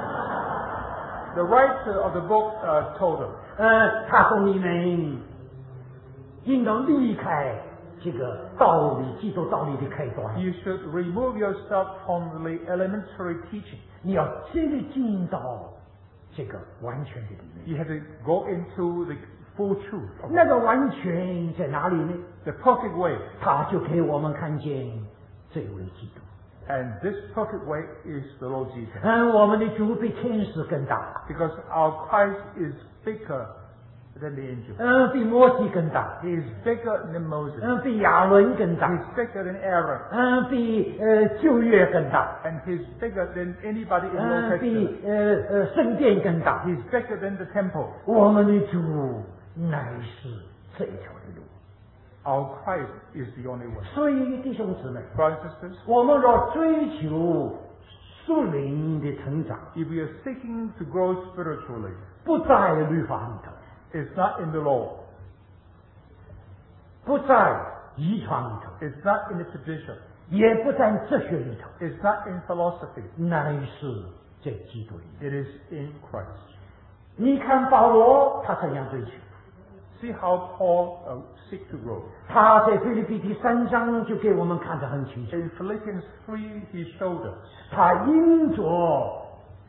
The, the writer of the book uh, told them, 呃，他说你们应当离开这个道理，基督道理的开端， you should remove yourself from the elementary teaching. 你要真的进到这个完全的里面。 You have to go into the full truth of 那个完全在哪里呢？ the perfect way. 他就给我们看见这位基督。 And this perfect way is the Lord Jesus. 嗯，我们的主比天使更大， Because our Christ is bigger than the angels. 嗯，比摩西更大， He is bigger than Moses. 嗯，比亚伦更 He's 大， bigger than Aaron. 嗯，比呃旧约更大， And he's bigger than anybody in the Old 嗯， Testament. 比呃呃圣殿更大。 He's bigger than the temple. 我们的主乃是这一条的路。 Our Christ is the only way. 所以弟兄姊妹， Brothers and sisters, 我们若追求属灵的成长， if we are seeking to grow spiritually, 不在律法里头， it's not in the law. 不在遗传里头， It's not in the tradition. 也不在哲学里头， It's not in philosophy. 乃是在基督里。 It is in Christ. 你看保罗他怎样追求？ See how Paul uh, seek to grow. 他在腓立比第三章就给我们看得很清楚， In Philippians three, he showed us 他因着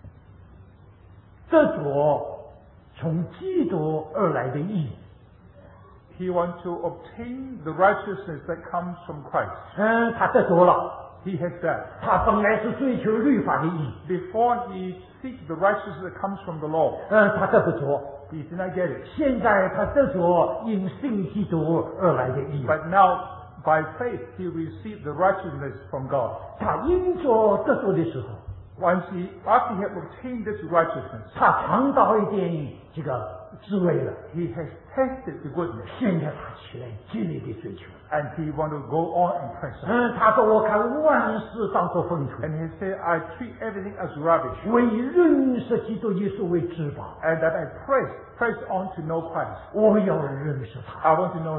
得着从基督而来的义， he wants to obtain the righteousness that comes from Christ. 嗯，他得着了。 He has that. 他本来是追求律法的义， Before he seeks the righteousness that comes from the law, 嗯，他得不着。 he did not get it. 现在他得着因信基督而来的义， But now, by faith, he received the righteousness from God. 他因着得着的时候， Once he, after he had obtained this righteousness, 他尝到一点这个滋味了。 he has tasted the goodness, 现在他起来激烈的追求。 and he want to go on and press on. 嗯，他说：“我看万事当作粪土， And he said, I treat everything as rubbish, 为认识基督耶稣为至宝。 and that I press, press on to know Christ. 我要认识他。 I want to know him.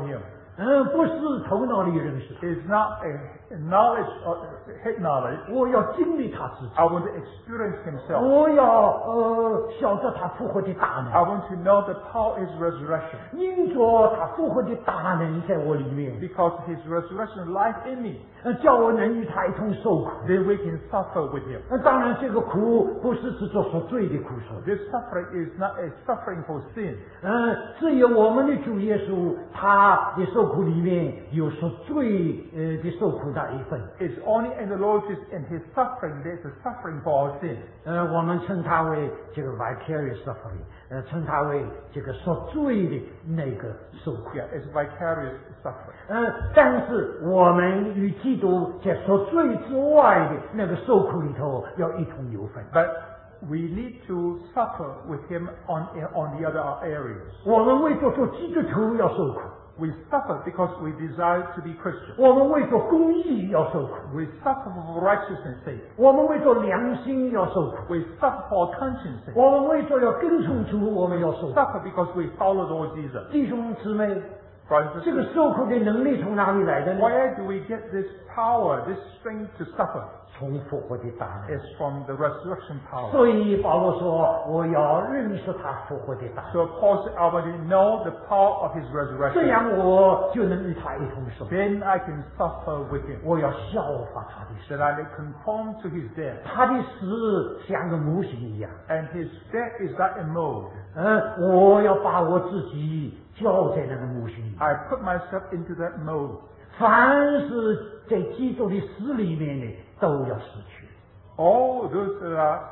嗯，不是头脑里认识。 It's not a knowledge or head knowledge. 我要经历他自己。 I want to experience Himself. 我要呃晓得他复活的大 I 能， want to know the power of His resurrection. 因着他复活的大能在我里面， Because His resurrection lies in me. 呃叫我能与他一同受苦。 Then we can suffer with Him. 那当然，这个苦不是指着说罪的苦说的。 This suffering is not a suffering for sin. 嗯，只有我们的主耶稣，他的受苦里面有说罪呃的受苦那一份。 It's only in the Lord Jesus in His suffering there's a suffering for our sin. 呃，我们称它为这个 vicarious suffering，呃，称它为这个受罪的那个受苦。 Yeah, it's vicarious suffering. 呃，但是我们与基督在受罪之外的那个受苦里头要一同有份。 But we need to suffer with Him on, on the other areas. 我们为着做基督徒要受苦， We suffer because we desire to be Christian. 我们为着公义要受苦， We suffer for righteousness' sake. 我们为着良心要受苦， We suffer for conscience' sake. 我们为着要跟从主，我们要受苦。 Suffer because we follow the Lord Jesus. 弟兄姊妹， Brothers 这 and 个 sisters, 受苦的能力从哪里来的呢？ where do we get this power, this strength to suffer? 从复活的大能。 It's from the resurrection power. 所以保罗说：“我要认识他复活的大能， So Paul said, I want to know the power of His 这 resurrection. 样我就能与他一同受。 Then I can suffer with Him. 我要效法他的死， That I may conform to His death. 他的死像个模型一样。 And His death is like a mold. 呃，我要把我自己交在那个模型里。 I put myself into that mold. 凡是在基督的死里面的，都要失去。 All those that are,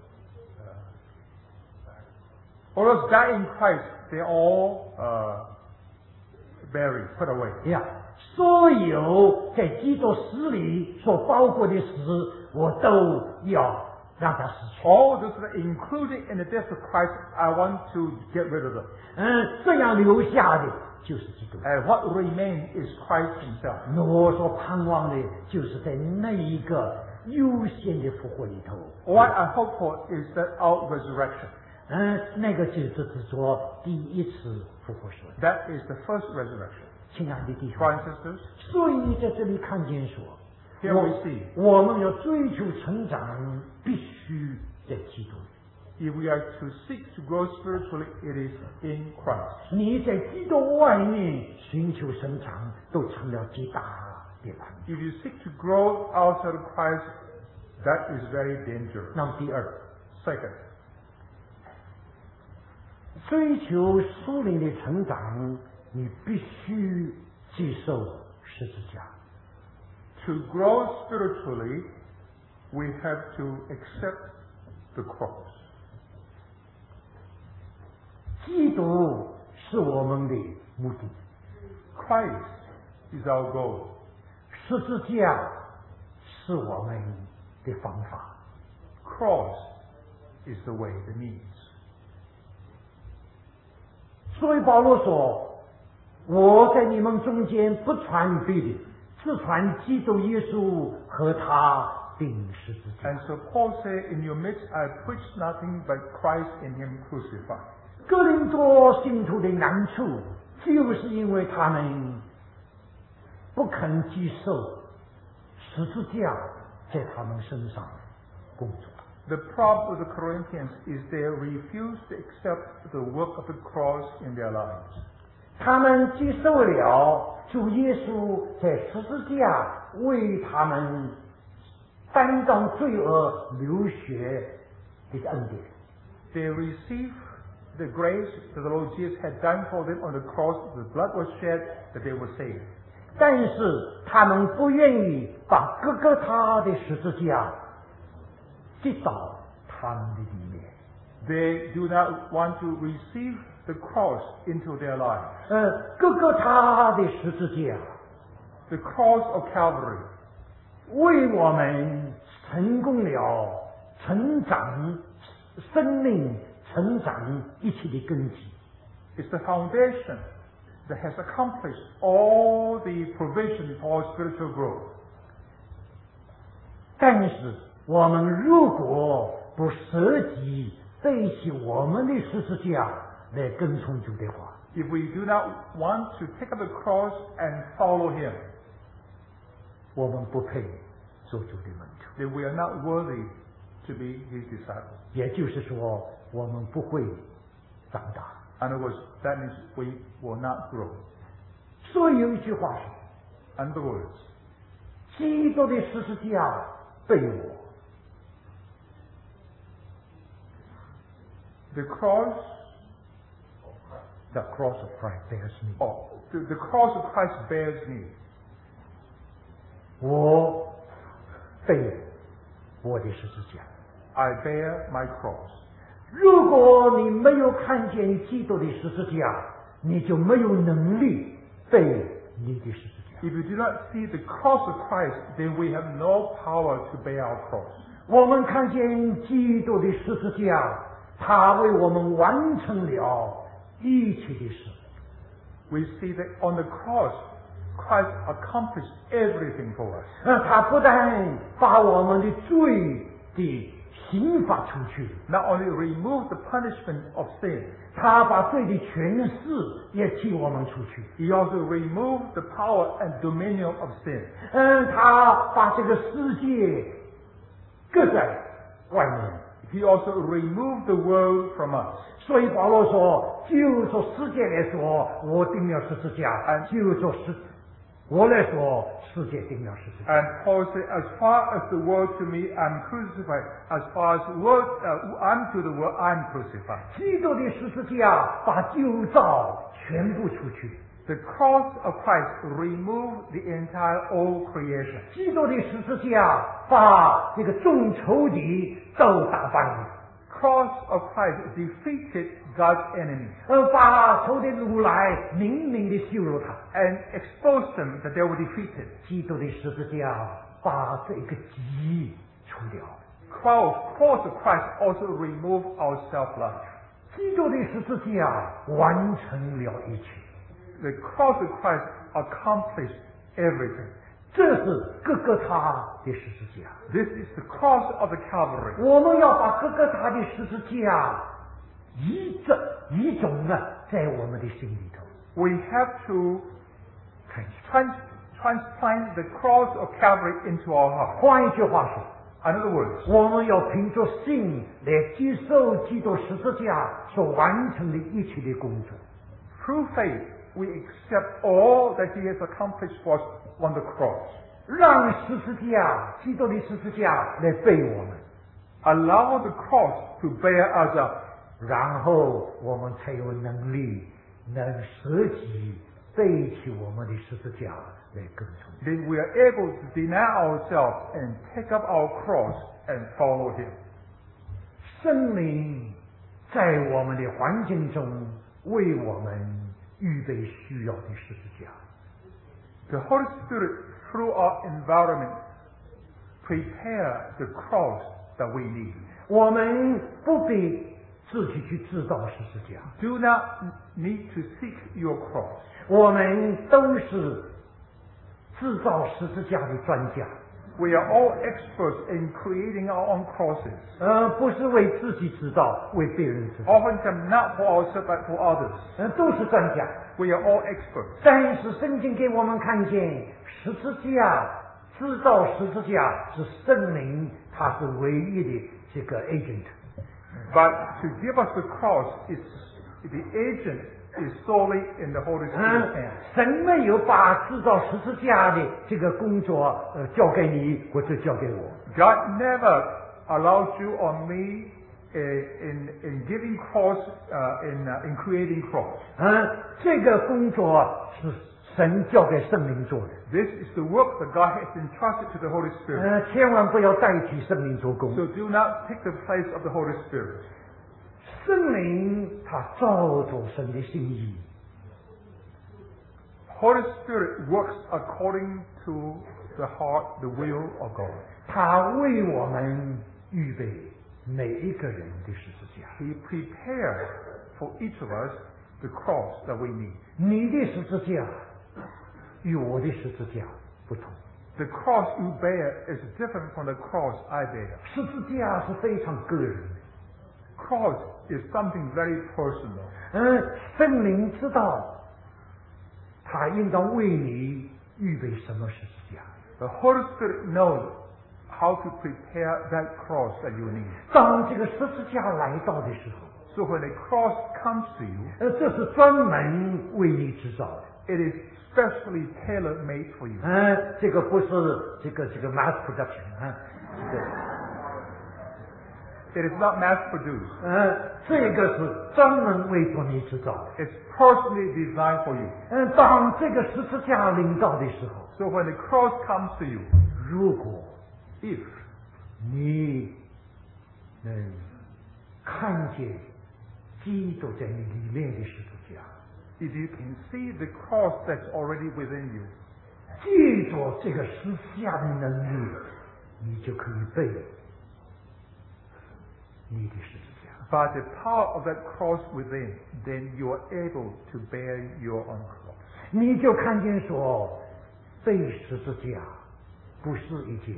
uh, all those die in Christ, they all uh, buried, put away. 呀，所有在基督死里所包括的死，我都要让它失去。 All those that are included in the death of Christ, I want to get rid of them. 嗯，这样留下的就是基督。 And what remains is Christ Himself. 那我所盼望的，就是在那一个优先的复活里头。 What I hope for is that our resurrection. 嗯，那个就是指着第一次复活说的。 That is the first resurrection. 亲爱的弟兄， Brothers and sisters, 所以在这里看见说， here we see, 我们要追求成长，必须在基督里。 if we are to seek to grow spiritually, it is in Christ. 你在基督外面寻求成长，都成了极大的拦阻。 If you seek to grow outside of Christ, that is very dangerous. 那么第二， Second, 追求属灵的成长，你必须接受十字架。 to grow spiritually, we have to accept the cross. 基督是我们的目的， Christ is our goal. 十字架是我们的方法。 Cross is the way, the means. 所以保罗说：“我在你们中间不传别的，只传基督耶稣和他钉十字架。 And so Paul said, in your midst I preach nothing but Christ and Him crucified. ” 哥林多信徒的难处，就是因为他们不肯接受十字架在他们身上工作。 The problem of the Corinthians is they refuse to accept the work of the cross in their lives. 他们接受了主耶稣在十字架为他们担当罪恶流血的恩典， They receive the grace that the Lord Jesus had done for them on the cross. The blood was shed that they were saved. 但是他们不愿意把各个他的十字架接到他们的里面。 They do not want to receive the cross into their lives. 呃，各个他的十字架 The cross of Calvary 为我们成功了成长生命成长一切的根基。 is the foundation that has accomplished all the provision for spiritual growth. 但是我们如果不舍己背起我们的十字架来跟从主的话， if we do not want to take up the cross and follow him, 我们不配做主的门徒。 then we are not worthy to be his disciples. 也就是说，我们不会长大。 In other words, that means we will not grow. 所以有一句话说， In other words, 基督的十字架背我， the cross, The cross of Christ bears me。 oh, the, the cross of Christ bears me. 我背我的十字架。 I bear my cross. 如果你没有看见基督的十字架，你就没有能力背你的十字架。 If you do not see the cross of Christ, then we have no power to bear our cross. 我们看见基督的十字架，他为我们完成了一切的事。 We see that on the cross, Christ accomplished everything for us. 呃，他不但把我们的罪的刑罚除去， Not only removed the punishment of sin, 他把罪的权势也替我们除去。 he also removed the power and dominion of sin. 嗯，他把这个世界搁在外面。 He also removed the world from us. 所以保罗说，就说世界来说，我定了十字架；就说世我来说，世界定了十字架。 And Paul said, as far as the world to me, I'm crucified. As far as world, uh, I'm to the world, I'm crucified. 基督的十字架把旧造全部除去。 The cross of Christ removed the entire old creation. 基督的十字架把这个众仇敌都打败， Cross of Christ defeated God's enemies 呃，把仇敌掳来，明明的羞辱他。 and exposed them that they were defeated. 基督的十字架把这个己除掉。 Cross, cross of Christ also removed our self-love. 基督的十字架完成了一切。 The cross of Christ accomplished everything. 这是各个他的十字架。 This is the cross of the Calvary. 我们要把各个他的十字架移着移种呢，在我们的心里头。 We have to trans- transplant the cross of Calvary into our heart. 换一句话说， In other words, 我们要凭着信来接受基督十字架所完成的一切的工作。 through faith, we accept all that He has accomplished for us on the cross. 让十字架，基督的十字架来背我们， Allow the cross to bear us up. 然后我们才有能力能舍己背起我们的十字架来跟从。 Then we are able to deny ourselves and take up our cross and follow Him. 圣灵在我们的环境中为我们预备需要的十字架。 The Holy Spirit, through our environment, prepare the cross that we need. 我们不必自己去制造十字架， Do not need to seek your cross. 我们都是制造十字架的专家。 We are all experts in creating our own crosses. 呃，不是为自己制造，为别人制造， Oftentimes not for ourselves but for others. 呃，都是专家。 We are all experts. 但是圣经给我们看见，十字架制造十字架是圣灵，他是唯一的这个 agent。 But to give us the cross, is the agent is solely in the Holy 嗯 Spirit hand.， 神没有把制造十字架的这个工作呃交给你，或者交给我。 God never allowed you or me uh, in in giving cross uh, in uh, in creating cross. 嗯，这个工作是神交给圣灵做的。 This is the work that God has entrusted to the Holy Spirit. 呃，千万不要代替圣灵做工。 So do not take the place of the Holy Spirit. 圣灵他照着神的心意， Holy Spirit works according to the heart, the will of God. 他为我们预备每一个人的十字架。 He prepared for each of us the cross that we need. 你的十字架与我的十字架不同。 The cross you bear is different from the cross I bear. 十字架是非常个人的， cross is something very personal. 嗯，圣灵知道，他应当为你预备什么十字架。 The Holy Spirit knows how to prepare that cross that you need. 当这个十字架来到的时候， So when the cross comes to you, 呃，这是专门为你制造的。 it is specially tailor-made for you. 嗯，这个不是这个这个 mass production 啊，这个 It is not mass-produced. 嗯，这个是专门为着你制造的。 It's personally designed for you. 嗯，当这个十字架临到的时候， So when the cross comes to you, 如果 if 你能看见基督在你里面的十字架， if you can see the cross that's already within you, 借着这个十字架的能力，你就可以背你的十字架。 by the power of that cross within, then you are able to bear your own cross. 你就看见说，背十字架不是一件，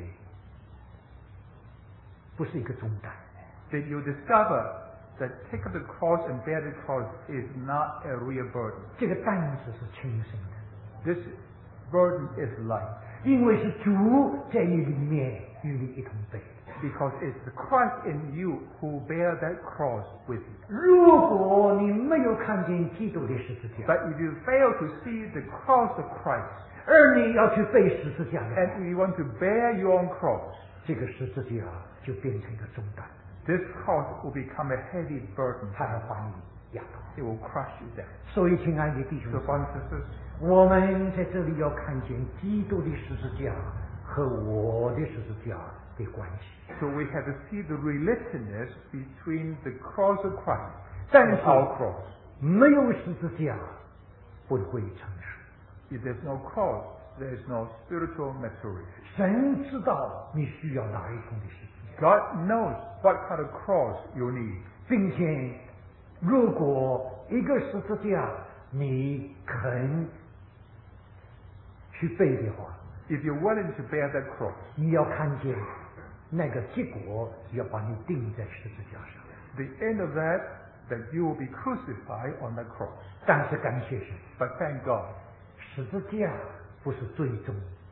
不是一个重担。 Then you discover that take up the cross and bear the cross is not a real burden. 这个担子是轻省的， This burden is light 因为是主在你里面与你一同背。 because it's the Christ in you who bear that cross with you. 如果你没有看见基督的十字架， But if you fail to see the cross of Christ 而你要去背十字架的话， and you want to bear your own cross, 这个十字架就变成一个重担， this cross will become a heavy burden. 它要把你压倒。 It will crush you down. 所以，亲爱的弟兄 So, 姊 brothers 妹， and sisters, 我们在这里要看见基督的十字架和我的十字架的关系。 so we have to see the relatedness between the cross of Christ 但 and 是 our cross. 没有十字架不会成熟。 If there's no cross, there is no spiritual maturity. 神知道你需要哪一种的十字架， God knows what kind of cross you need. 并且如果一个十字架你肯去背的话， If you're willing to bear that cross, 你要看见那个结果要把你钉在十字架上。 the end of that, that you will be crucified on that cross. 但是感谢神， But thank God, 十字架不是最终，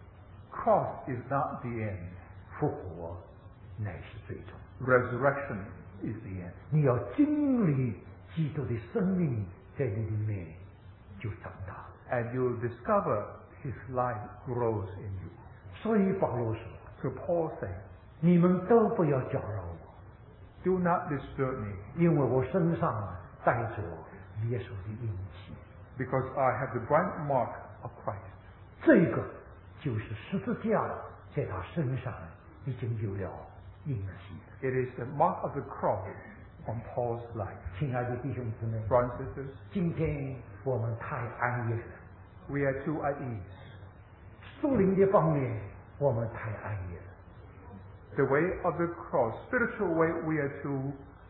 cross is not the end. 复活乃是最终。 Resurrection is the end. 你要经历基督的生命在你里面就长大。 And you'll discover His life grows in you. 所以保罗说 So Paul said,：“ 你们都不要搅扰我， do not disturb me, 因为我身上带着耶稣的印记。 because I have the bright mark of Christ. ” 这个就是十字架在他身上已经有了印记。 It is the mark of the cross on Paul's life. 亲爱的弟兄姊妹， Brothers and sisters, 今天我们太安逸了， we are too at ease. 属灵的方面我们太安逸了。 The way of the cross, spiritual way, we are too,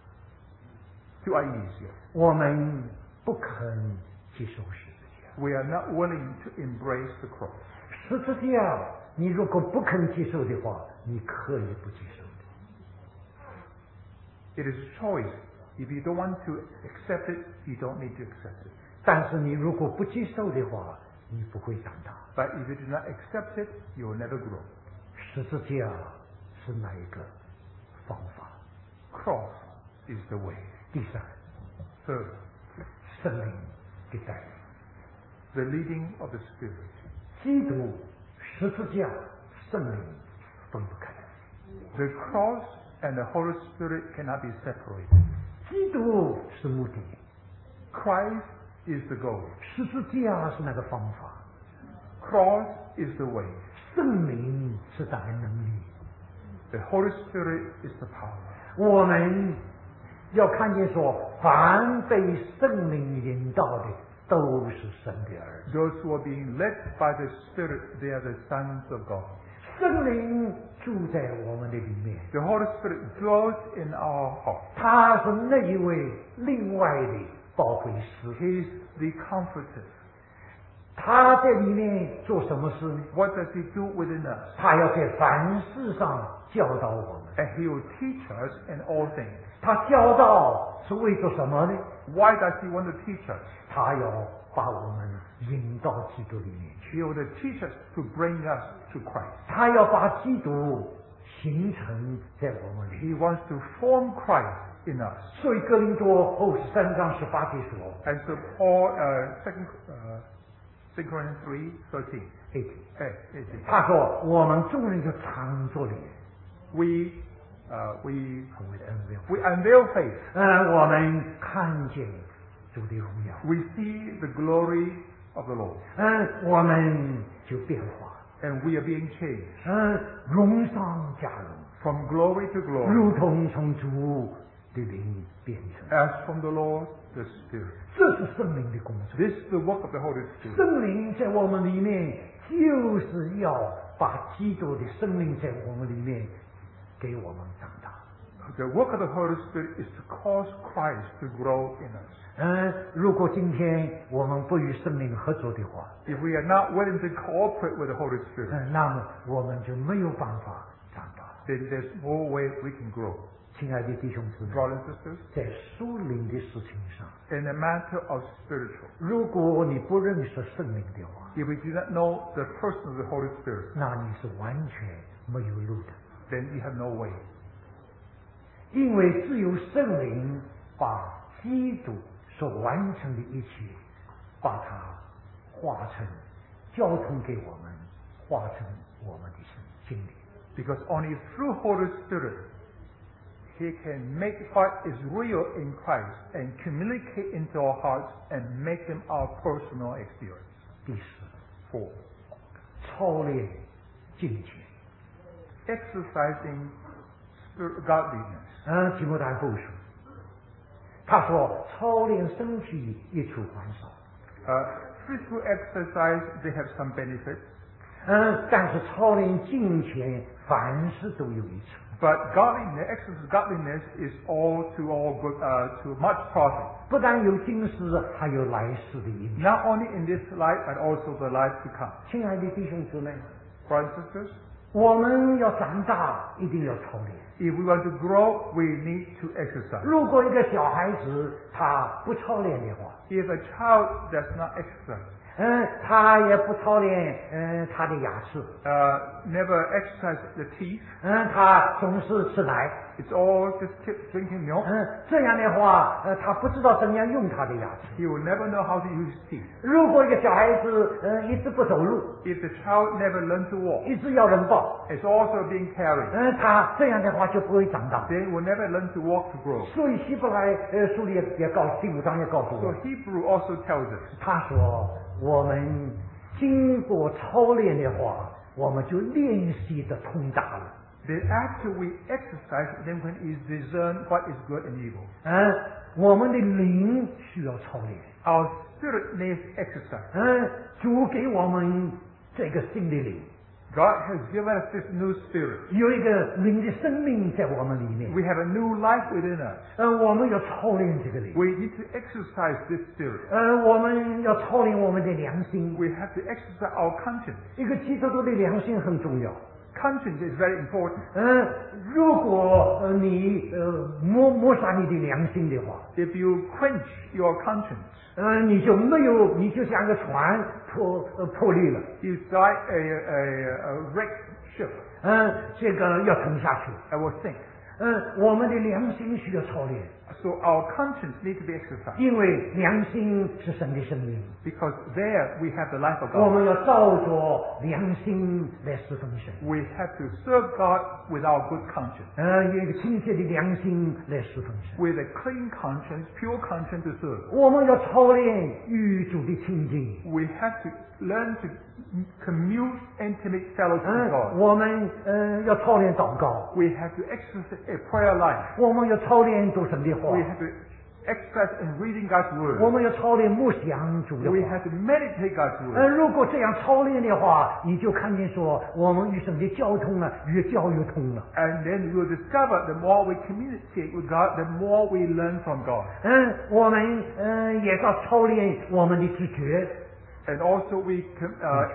too at ease here. 我们不肯接受十字架。 We are not willing to embrace the cross. 十字架，你如果不肯接受的话，你可以不接受的。 It is a choice. If you don't want to accept it, you don't need to accept it. 但是你如果不接受的话，你不会长大。 But if you do not accept it, you will never grow. 十字架是哪一个方法？ Cross is the way. 第三， Third, 圣灵的带领。 the leading of the Spirit. 基督、十字架、圣灵分不开。 The cross and the Holy Spirit cannot be separated. 基督是目的， Christ is the goal. 十字架是那个方法， Cross is the way. 圣灵是带来能力。 The Holy Spirit is the power. 我们要看见说，凡被圣灵引导的，都是神的儿子。 Those who are being led by the Spirit, they are the sons of God. 圣灵住在我们的里面， The Holy Spirit dwells in our heart. 他是那一位另外的保惠师。 He is the comforter. 他在里面做什么事呢？ What does He do within us? 他要在凡事上教导我们， And He will teach us in all things. 他教导是为着什么呢？ Why does He want to teach us? 他要把我们引到基督里面去， He will teach us to bring us to Christ. 他要把基督形成在我们里面。 He wants to form Christ in us. 所以哥林多后十三章十八节说 And so Paul, uh, second, uh, Second Corinthians three thirteen. ：“eight， Eh, eighteen. 他说我们众人就常作脸， We, uh, we, 很为恩为 we unveil faith. 嗯，我们看见主的荣耀， We see the glory of the Lord. 嗯，我们就变化， And we are being changed 嗯，荣上加荣， from glory to glory. 如同从主的灵变成。 As from the Lord, the Spirit. 这是圣灵的工作。 This is the work of the Holy Spirit. 圣灵在我们里面，就是要把基督的生命在我们里面给我们长大。 The work of the Holy Spirit is to cause Christ to grow in us. 嗯，如果今天我们不与圣灵合作的话， If we are not willing to cooperate with the Holy Spirit, 嗯，那么我们就没有办法长大。 then there's no way we can grow. 亲爱的弟兄姊妹， Brothers and sisters, 在属灵的事情上， in the matter of spiritual, 如果你不认识圣灵的话， if we do not know the person of the Holy Spirit, 那你是完全没有路的。 then you have no way. 因为只有圣灵把基督所完成的一切，把它化成交通给我们，化成我们的心灵。 Because only through Holy Spirit, He can make what is real in Christ and communicate into our hearts and make them our personal experience. 第四， Four, 操练敬虔。 exercising spirit godliness. 嗯，提摩太后书，他说操练身体一处还少， Uh, physical exercise, they have some benefits, 嗯，但是操练敬虔，凡事都有一处。 but godliness, exercise godliness is all to all good, uh, to much profit. 不但有今世，还有来世的影响。 Not only in this life, but also the life to come. 亲爱的弟兄姊妹， Brothers and sisters, 我们要长大，一定要操练。 if we want to grow, we need to exercise. 如果一个小孩子他不操练的话， If a child does not exercise, 嗯，他也不操练，嗯，他的牙齿， uh, never exercise the teeth, 嗯，他总是吃奶， it's all just keep drinking milk, 嗯，这样的话，呃，他不知道怎样用他的牙齿。 he will never know how to use teeth. 如果一个小孩子，嗯，一直不走路， If the child never learns to walk, 一直要人抱， it's also being carried. 嗯，他这样的话就不会长大。 They will never learn to walk to grow. 所以希伯来呃书里也也告第五章也告诉 So 我， Hebrew also tells us, 他说我们经过操练的话，我们就练习的通达了。 that after we exercise, then we can discern what is good and evil. 嗯，我们的灵需要操练。 Our spirit needs exercise. 嗯，主给我们这个新的灵， God has given us this new spirit. 有一个灵的生命在我们里面。 We have a new life within us. 嗯，我们要操练这个灵。 We need to exercise this spirit. 嗯，我们要操练我们的良心。 We have to exercise our conscience. 一个基督徒的良心很重要。 Conscience is very important. 嗯，如果呃你呃抹抹杀你的良心的话， If you quench your conscience, 嗯，你就没有，你就像个船破呃破裂了。 it's like a, a, a wrecked ship. 嗯，这个要沉下去。 I will sink. 嗯，我们的良心需要操练， So our conscience needs to be exercised. 因为良心是神的生命， Because there we have the life of 我 God. 们要照着良心来侍奉神。 We have to serve God with our good conscience. 嗯，有一个亲切的良心来侍奉神。 With a clean conscience, pure conscience to serve. 我们要操练与主的亲近。 We have to learn to commune intimate fellowship with 嗯， God. 我们嗯要操练祷告， We have to exercise a prayer life. 我们要操练读神的话 We，have to exercise in reading God's 我 word. 们要操练默想主的 We 话。 have to meditate God's 嗯， word. 如果这样操练的话，你就看见说，我们与神的交通啊，越交越通了。 And then we'll discover the more we communicate with God, the more we learn from God. 嗯，我们嗯也要操练我们的知觉， And also we com- uh,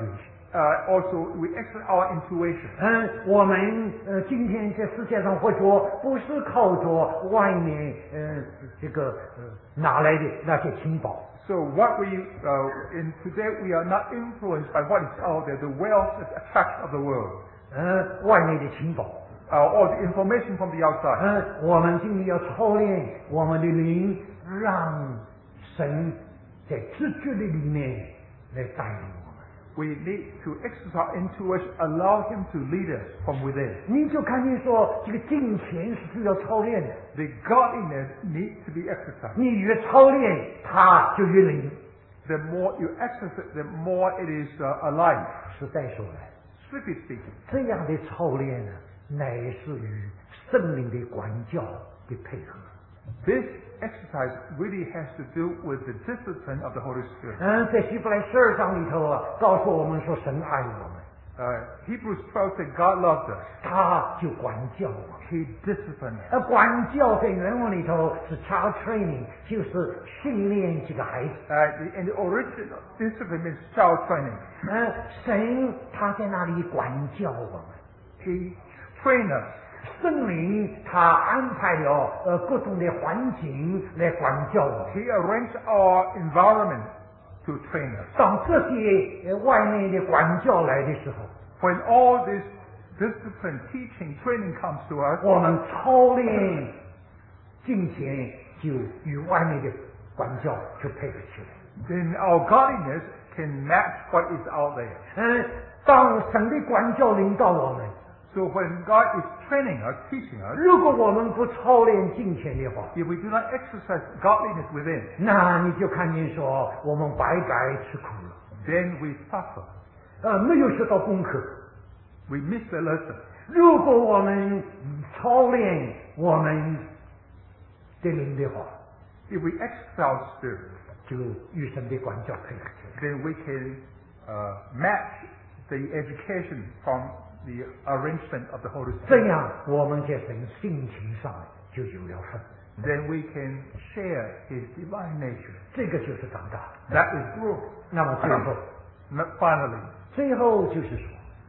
uh, also we exercise our intuition. 嗯，我们呃今天在世界上活着，不是靠着外面呃这个呃拿来的那些情报。 So what we uh, in today we are not influenced by what is out there, the wealth, the attraction of the world, 呃，外面的情报。 uh, or the information from the outside. 嗯，我们今天要操练我们的灵，让神在直觉的里面来带领我们。 We need to exercise our intuition, allow Him to lead us from within. 你就看见说，这个敬虔是需要操练的。 The godliness needs to be exercised. 你越操练，它就越灵。 The more you exercise it, the more it is uh, alive. 实在说来， Strictly speaking, 这样的操练呢，乃是与圣灵的管教的配合。 this exercise really has to do with the discipline of the Holy Spirit. 嗯，在希伯来十二章里头啊，告诉我们说神爱我们， Uh, Hebrews twelve said God loved us. 他就管教我们。 He disciplined us. 而管教在原文里头是 child training， 就是训练这个孩子。 Uh, the- and the original discipline means child training. 嗯，神他在那里管教我们。 He trained us. 圣灵他安排了呃各种的环境来管教我们。 He arranged our environment to train us. 当这些呃外面的管教来的时候， When all this discipline, teaching, training comes to us, 我们操练敬虔就与外面的管教就配合起来。 then our godliness can match what is out there. 嗯，当神的管教领导我们， So when God is training us, teaching us, 如果我们不操练敬虔的话， if we do not exercise godliness within, 那你就看见说我们白白吃苦了， then we suffer. 呃，没有学到功课。 We miss the lesson. 如果我们操练我们的灵的话， If we exercise spirit, 就与神的管教配合起来。 then we can uh, match the education from the arrangement of the Holy 这 Spirit. 样我们在神性情上就有了份。 Then we can share His divine nature. 这个就是长大。 That is growth. 那么最后， Not finally, 最后就是说，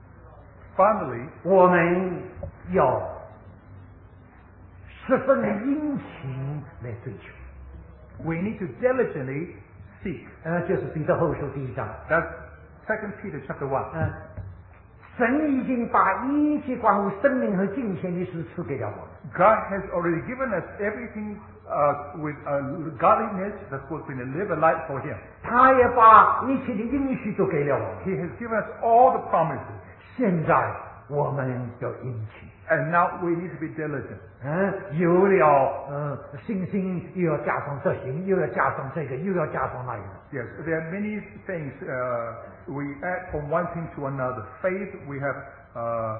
finally, 我们要十分的殷勤来追求。 we need to diligently seek. 呃，就是彼得后书第一章。 That's Second Peter chapter one. 嗯、神已经把一切关乎生命和金钱的事赐给了我们。 God has already given us everything uh, with uh, godliness that's supposed to live a life for Him. 他也把一切的应许都给了我们。 He has given us all the promises. 现在我们要殷勤。 And now we need to be diligent. 嗯，有了呃信心，又要加上这行，又要加上这个，又要加上那个。 Yes, there are many things uh, we add from one thing to another. Faith, we have uh,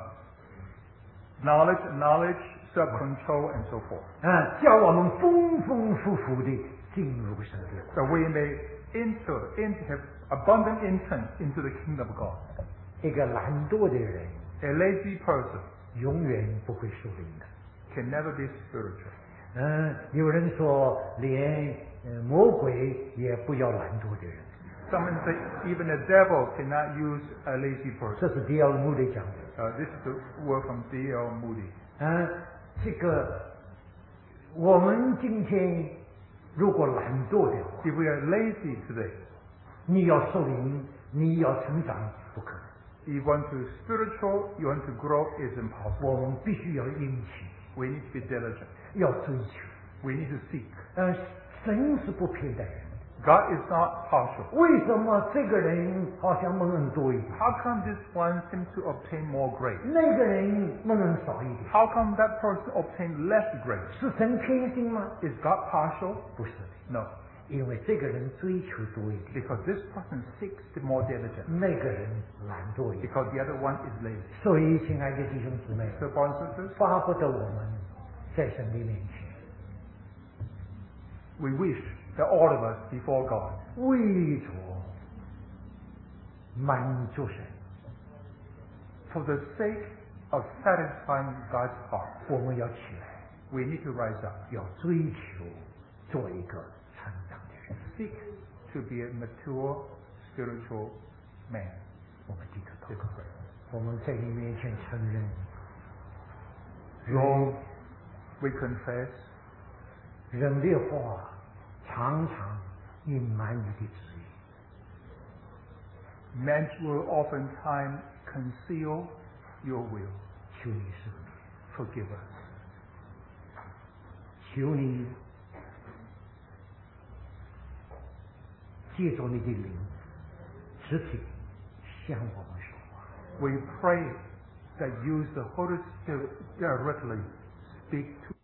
knowledge, knowledge, self-control, and so forth. 嗯，叫我们丰丰富富的进入神的国。 So we may enter, in, have abundant entrance into the kingdom of God. 一个懒惰的人 A lazy person 永远不会属灵的。 can never be spiritual. 嗯，有人说连呃魔鬼也不要懒惰的人， Someone say even the devil cannot use a lazy person. 这是迪奥穆雷讲的。 Uh, this is the word from D L Moody. 嗯，这个我们今天如果懒惰的话， If we are lazy today, 你要受灵，你要成长，不可能。 you want to spiritual, you want to grow, is impossible. 我们必须要殷勤， We need to be diligent. 要追求。 We need to seek. 呃，神是不偏待人。 God is not partial. 为什么这个人好像蒙恩多一点， How come this one seems to obtain more grace? 那个人蒙恩少一点？ How come that person obtained less grace? 是神偏心吗？ Is God partial? 不是的， No. 因为这个人追求多一点， Because this person seeks the more diligent. 那个人懒惰一点。 Because the other one is lazy. 所以，亲爱的弟兄姊妹， So, brothers and sisters, 巴不得我们在神的面前， we wish that all of us before God, 为着满足神， for the sake of satisfying God's heart, 我们要起来， we need to rise up, 要追求做一个成长的人。 seek to be a mature spiritual man. 我们低头祷告，我们在你面前承认， Lord, we confess 人的话常常隐瞒你的旨意， men will oftentimes conceal your will. 求你赦免， Forgive us. 求你借着你的灵直接向我们说话。 We pray that use the Holy Spirit directly speak to